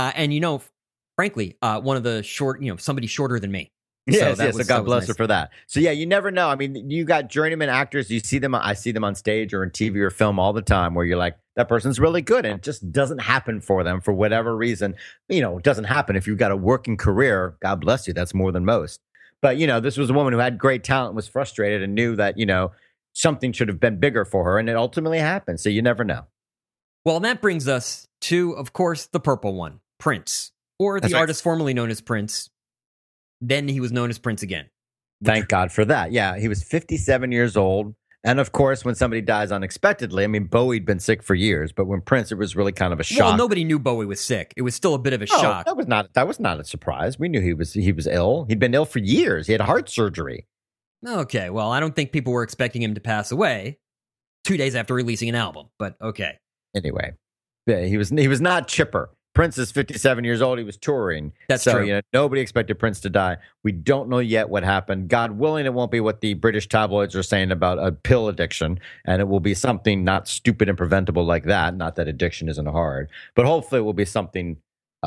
frankly, one of the somebody shorter than me. Yes, that so was- God that was bless nice. her for that. So yeah, you never know. I mean, you got journeyman actors. You see them. I see them on stage or in TV or film all the time, where you're like, that person's really good, and it just doesn't happen for them for whatever reason. It doesn't happen if you've got a working career. God bless you. That's more than most. But this was a woman who had great talent, was frustrated, and knew that something should have been bigger for her, and it ultimately happened. So you never know. Well, that brings us to, of course, the purple one, Prince, or the That's right. artist formerly known as Prince. Then he was known as Prince again. Thank God for that. Yeah, he was 57 years old. And of course, when somebody dies unexpectedly, I mean, Bowie'd been sick for years, but when Prince, it was really kind of a shock. Well, nobody knew Bowie was sick. It was still a bit of a Oh, shock. That was not a surprise. We knew he was ill. He'd been ill for years. He had heart surgery. Okay, well, I don't think people were expecting him to pass away 2 days after releasing an album, but okay. Anyway, yeah, he was not chipper. Prince is 57 years old. He was touring. That's so, true. Nobody expected Prince to die. We don't know yet what happened. God willing, it won't be what the British tabloids are saying about a pill addiction, and it will be something not stupid and preventable like that. Not that addiction isn't hard, but hopefully it will be something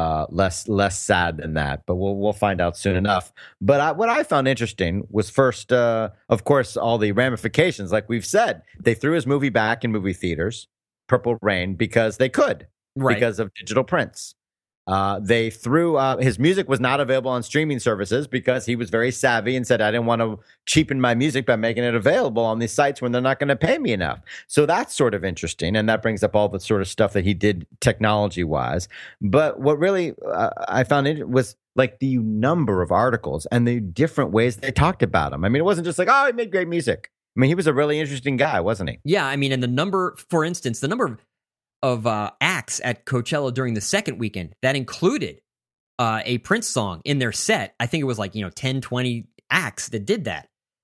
less sad than that. But we'll find out soon enough. But what I found interesting was first, of course, all the ramifications. Like we've said, they threw his movie back in movie theaters, Purple Rain, because they could. Right. Because of digital prints. They threw his music was not available on streaming services because he was very savvy and said, I didn't want to cheapen my music by making it available on these sites when they're not going to pay me enough. So that's sort of interesting. And that brings up all the sort of stuff that he did technology wise. But what really I found was like the number of articles and the different ways they talked about him. I mean, it wasn't just like, oh, he made great music. I mean, he was a really interesting guy, wasn't he? Yeah, I mean, and the number, for instance, the number of acts at Coachella during the second weekend that included a Prince song in their set. I think it was like 10, 20 acts that did that.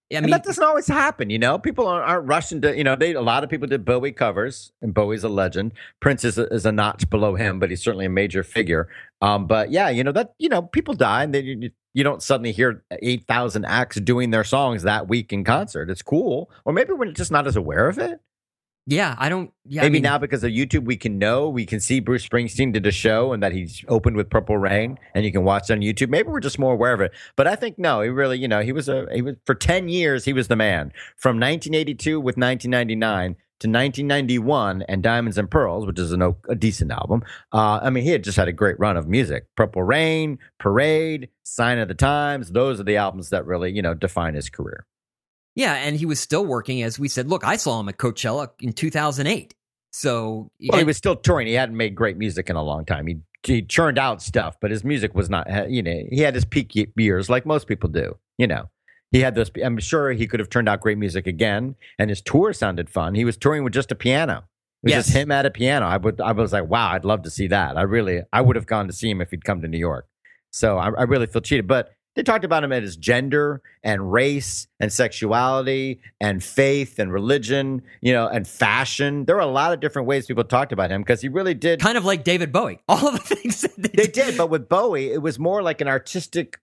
I And mean, that doesn't always happen, you know. People aren't rushing to, you know. A lot of people did Bowie covers, and Bowie's a legend. Prince is a notch below him, but he's certainly a major figure. But yeah, you know that, you know, people die, and you don't suddenly hear 8,000 acts doing their songs that week in concert. It's cool, or maybe we're just not as aware of it. yeah, I don't. Yeah, Maybe I mean, now because of YouTube, we can see Bruce Springsteen did a show and that he's opened with Purple Rain, and you can watch it on YouTube. Maybe we're just more aware of it. But I think no, he really, you know, he was for 10 years he was the man, from 1982 with 1999 to 1991 and Diamonds and Pearls, which is a decent album. I mean, he had just had a great run of music. Purple Rain, Parade, Sign of the Times. Those are the albums that really, you know, define his career. yeah, and he was still working, as we said. Look, I saw him at Coachella in 2008. So, Well, he was still touring. He hadn't made great music in a long time. He churned out stuff, but his music was not, you know, he had his peak years like most people do, you know. He had those, I'm sure he could have turned out great music again, and his tour sounded fun. He was touring with just a piano. It was Yes. just him at a piano. I was like, wow, I'd love to see that. I would have gone to see him if he'd come to New York. So I really feel cheated. But they talked about him as his gender and race and sexuality and faith and religion, you know, and fashion. There were a lot of different ways people talked about him because he really did. kind of like David Bowie. All of the things that They did, but with Bowie, it was more like an artistic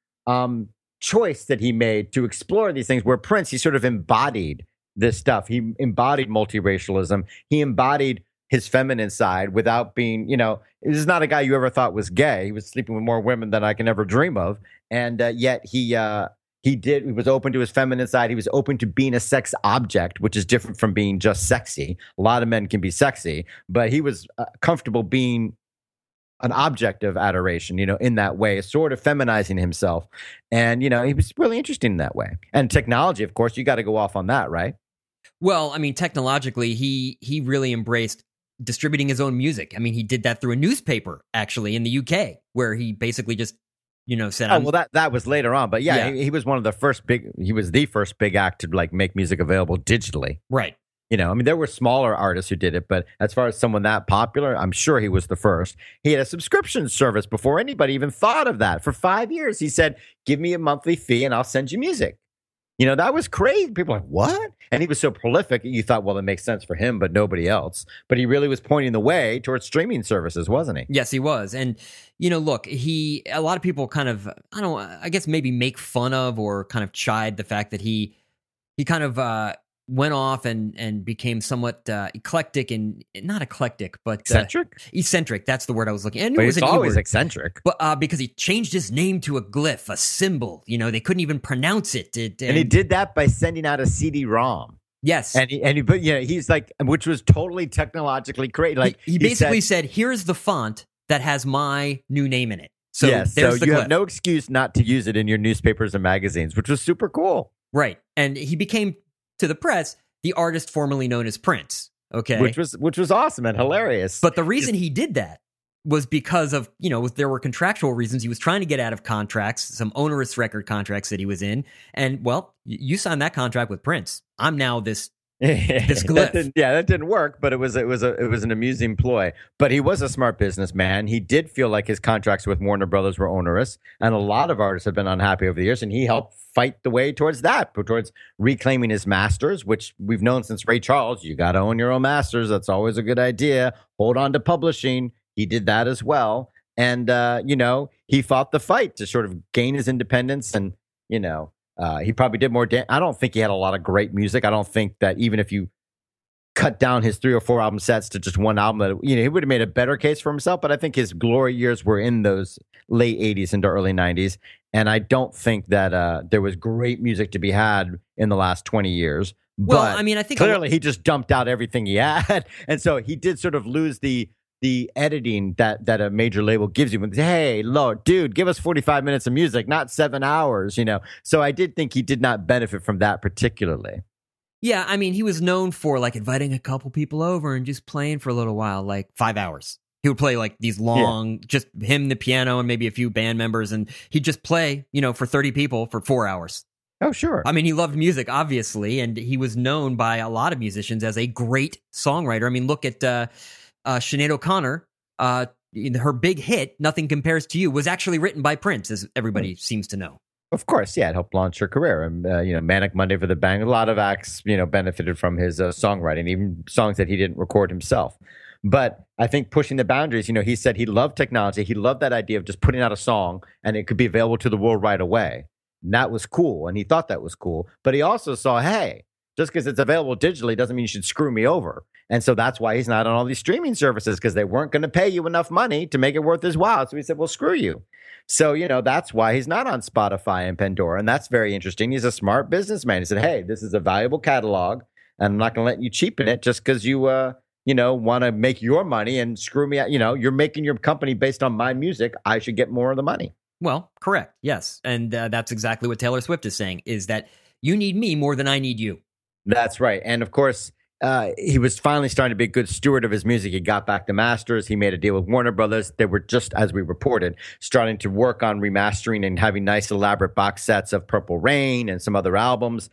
choice that he made to explore these things. Where Prince, he sort of embodied this stuff. He embodied multiracialism. He embodied his feminine side without being, you know, this is not a guy you ever thought was gay. He was sleeping with more women than I can ever dream of, and yet he was open to his feminine side. He was open to being a sex object, which is different from being just sexy. A lot of men can be sexy, but he was comfortable being an object of adoration, you know, in that way, sort of feminizing himself. And, you know, he was really interesting in that way. And technology, of course, you got to go off on that, right? Well, I mean, technologically, he really embraced distributing his own music. I mean, he did that through a newspaper, actually, in the UK, where he basically just, you know, said, Oh, well, that was later on. But yeah, Yeah. he was one of the first he was the first big act to like make music available digitally. right. You know, I mean, there were smaller artists who did it, but as far as someone that popular, I'm sure he was the first. He had a subscription service before anybody even thought of that. For 5 years, he said, give me a monthly fee and I'll send you music. You know, that was crazy. People were like, what? And he was so prolific, you thought, well, it makes sense for him, but nobody else. But he really was pointing the way towards streaming services, wasn't he? Yes, he was. And, you know, look, a lot of people kind of, I guess maybe make fun of or kind of chide the fact that he kind of went off and became somewhat eclectic and not eclectic, but Eccentric? eccentric. That's the word I was looking at. But It was he's an E always word. eccentric. But because he changed his name to a glyph, a symbol, you know, they couldn't even pronounce it. And he did that by sending out a CD-ROM. Yes. But yeah, he's like, which was totally technologically great. Like he basically said, here's the font that has my new name in it. So yes, there's so the you glyph. have no excuse not to use it in your newspapers and magazines, which was super cool. Right. And he became, to the press, the artist formerly known as Prince. Okay. Which was awesome and hilarious. But the reason he did that was because of, you know, there were contractual reasons. He was trying to get out of contracts, some onerous record contracts that he was in. And, well, you signed that contract with Prince. I'm now this glyph. that didn't work, but it was an amusing ploy. But he was a smart businessman. He did feel like his contracts with Warner Brothers were onerous, and a lot of artists have been unhappy over the years, and he helped fight the way towards that, towards reclaiming his masters, which we've known since Ray Charles. You got to own your own masters. That's always a good idea. Hold on to publishing. He did that as well. And, you know, he fought the fight to sort of gain his independence. And, you know, he probably did more. I don't think he had a lot of great music. I don't think that even if you cut down his 3 or 4 album sets to just one album, that, you know, he would have made a better case for himself. But I think his glory years were in those late 80s into early 90s. And I don't think that there was great music to be had in the last 20 years. Well, But I mean, I think clearly he just dumped out everything he had. And so he did sort of lose the editing that a major label gives you. When, hey, Lord, dude, give us 45 minutes of music, not 7 hours, you know. So I did think he did not benefit from that particularly. Yeah, I mean, he was known for like inviting a couple people over and just playing for a little while, like 5 hours. He would play like these long, just him, the piano, and maybe a few band members, and he'd just play, you know, for 30 people for 4 hours. Oh, sure. I mean, he loved music, obviously, and he was known by a lot of musicians as a great songwriter. I mean, look at Sinead O'Connor. Her big hit, Nothing Compares to You, was actually written by Prince, as everybody seems to know. Of course, yeah, it helped launch her career. And Manic Monday for the Bang. A lot of acts, benefited from his songwriting, even songs that he didn't record himself. But I think pushing the boundaries. He said he loved technology. He loved that idea of just putting out a song and it could be available to the world right away. And that was cool, and he thought that was cool. But he also saw, hey, just because it's available digitally doesn't mean you should screw me over. And so that's why he's not on all these streaming services, because they weren't going to pay you enough money to make it worth his while. So he said, well, screw you. So, that's why he's not on Spotify and Pandora. And that's very interesting. He's a smart businessman. He said, hey, this is a valuable catalog, and I'm not going to let you cheapen it just because you, want to make your money and screw me out. You're making your company based on my music. I should get more of the money. Well, correct. Yes. And that's exactly what Taylor Swift is saying, is that you need me more than I need you. That's right. And of course, he was finally starting to be a good steward of his music. He got back the masters. He made a deal with Warner Brothers. They were just, as we reported, starting to work on remastering and having nice elaborate box sets of Purple Rain and some other albums.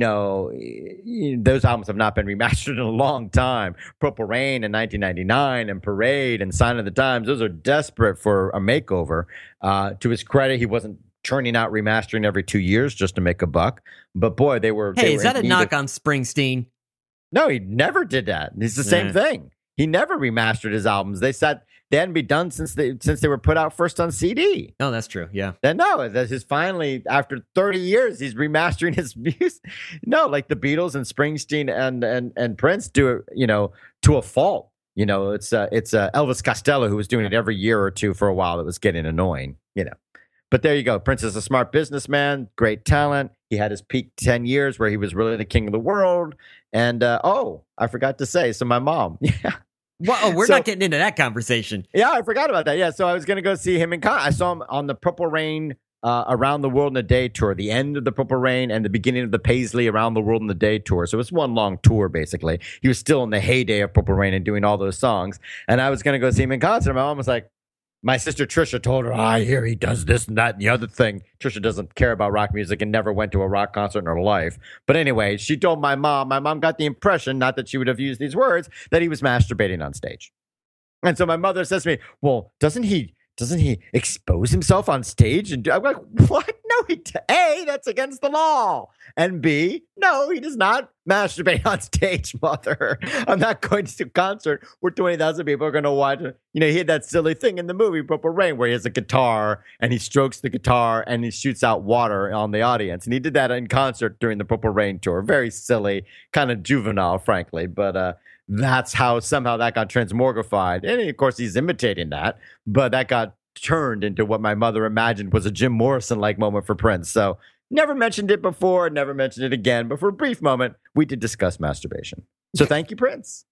Those albums have not been remastered in a long time. Purple Rain in 1999 and Parade and Sign of the Times. Those are desperate for a makeover. To his credit, he wasn't churning out remastering every 2 years just to make a buck. But boy, they were. Hey, is that a knock on Springsteen? No, he never did that. It's the same thing. He never remastered his albums. They said they hadn't been done since they were put out first on CD. Oh, that's true. Yeah. Then that's his finally, after 30 years, he's remastering his music. No, like the Beatles and Springsteen and Prince do it, to a fault. It's Elvis Costello who was doing it every year or two for a while. That was getting annoying. But there you go. Prince is a smart businessman, great talent. He had his peak 10 years where he was really the king of the world. And, I forgot to say, so my mom, yeah. Well, we're not getting into that conversation. Yeah, I forgot about that. Yeah, so I was going to go see him in concert. I saw him on the Purple Rain Around the World in a Day tour, the end of the Purple Rain and the beginning of the Paisley Around the World in a Day tour. So it was one long tour, basically. He was still in the heyday of Purple Rain and doing all those songs. And I was going to go see him in concert. My mom was like, my sister Trisha told her, I hear he does this and that and the other thing. Trisha doesn't care about rock music and never went to a rock concert in her life. But anyway, she told my mom got the impression, not that she would have used these words, that he was masturbating on stage. And so my mother says to me, well, doesn't he expose himself on stage? And I'm like, what? No, A, that's against the law. And B, no, he does not masturbate on stage, mother. I'm not going to a concert where 20,000 people are going to watch. He had that silly thing in the movie Purple Rain where he has a guitar and he strokes the guitar and he shoots out water on the audience. And he did that in concert during the Purple Rain tour. Very silly, kind of juvenile, frankly. But that's how somehow that got transmogrified. And of course, he's imitating that. But that got turned into what my mother imagined was a Jim Morrison-like moment for Prince. So never mentioned it before, never mentioned it again. But for a brief moment, we did discuss masturbation. So thank you, Prince.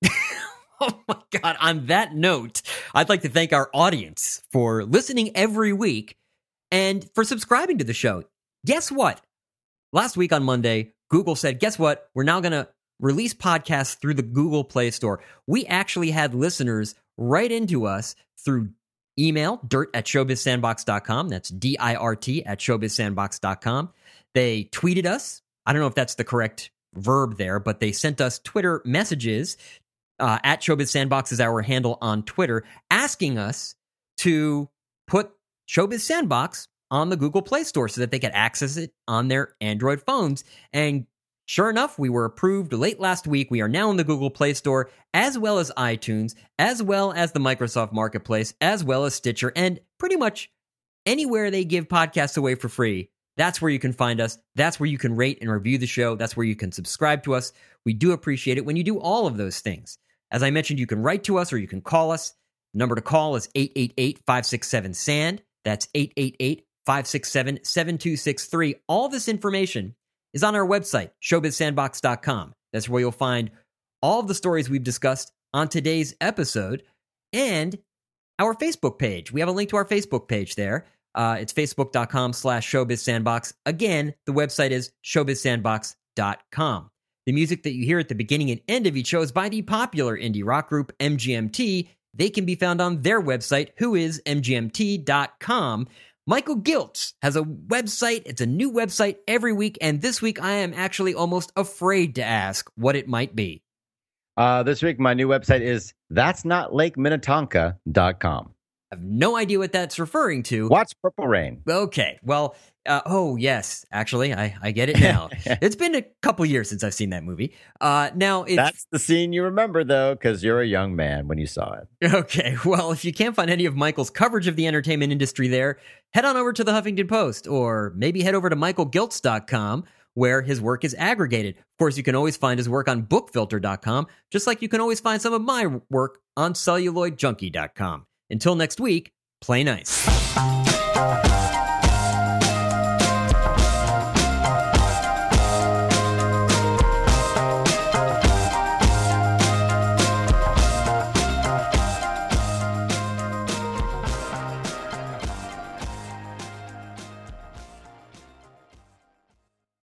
Oh my God. On that note, I'd like to thank our audience for listening every week and for subscribing to the show. Guess what? Last week on Monday, Google said, guess what? We're now going to release podcasts through the Google Play Store. We actually had listeners write into us through email, dirt@showbizsandbox.com. That's DIRT@showbizsandbox.com. They tweeted us. I don't know if that's the correct verb there, but they sent us Twitter messages. At Showbiz Sandbox is our handle on Twitter, asking us to put Showbiz Sandbox on the Google Play Store so that they could access it on their Android phones. And sure enough, we were approved late last week. We are now in the Google Play Store, as well as iTunes, as well as the Microsoft Marketplace, as well as Stitcher, and pretty much anywhere they give podcasts away for free. That's where you can find us. That's where you can rate and review the show. That's where you can subscribe to us. We do appreciate it when you do all of those things. As I mentioned, you can write to us or you can call us. The number to call is 888-567-SAND. That's 888-567-7263. All this information is on our website, showbizsandbox.com. That's where you'll find all of the stories we've discussed on today's episode and our Facebook page. We have a link to our Facebook page there. It's facebook.com/showbizsandbox. Again, the website is showbizsandbox.com. The music that you hear at the beginning and end of each show is by the popular indie rock group MGMT. They can be found on their website, whoismgmt.com. Michael Giltz has a website. It's a new website every week, and this week I am actually almost afraid to ask what it might be. This week, my new website is that'snotlakeminnetonka.com. I have no idea what that's referring to. Watch Purple Rain. Okay, well, oh yes, actually, I get it now. It's been a couple years since I've seen that movie. Now That's the scene you remember, though, because you're a young man when you saw it. Okay, well, if you can't find any of Michael's coverage of the entertainment industry there, head on over to the Huffington Post, or maybe head over to michaelgiltz.com, where his work is aggregated. Of course, you can always find his work on bookfilter.com, just like you can always find some of my work on celluloidjunkie.com. Until next week, play nice.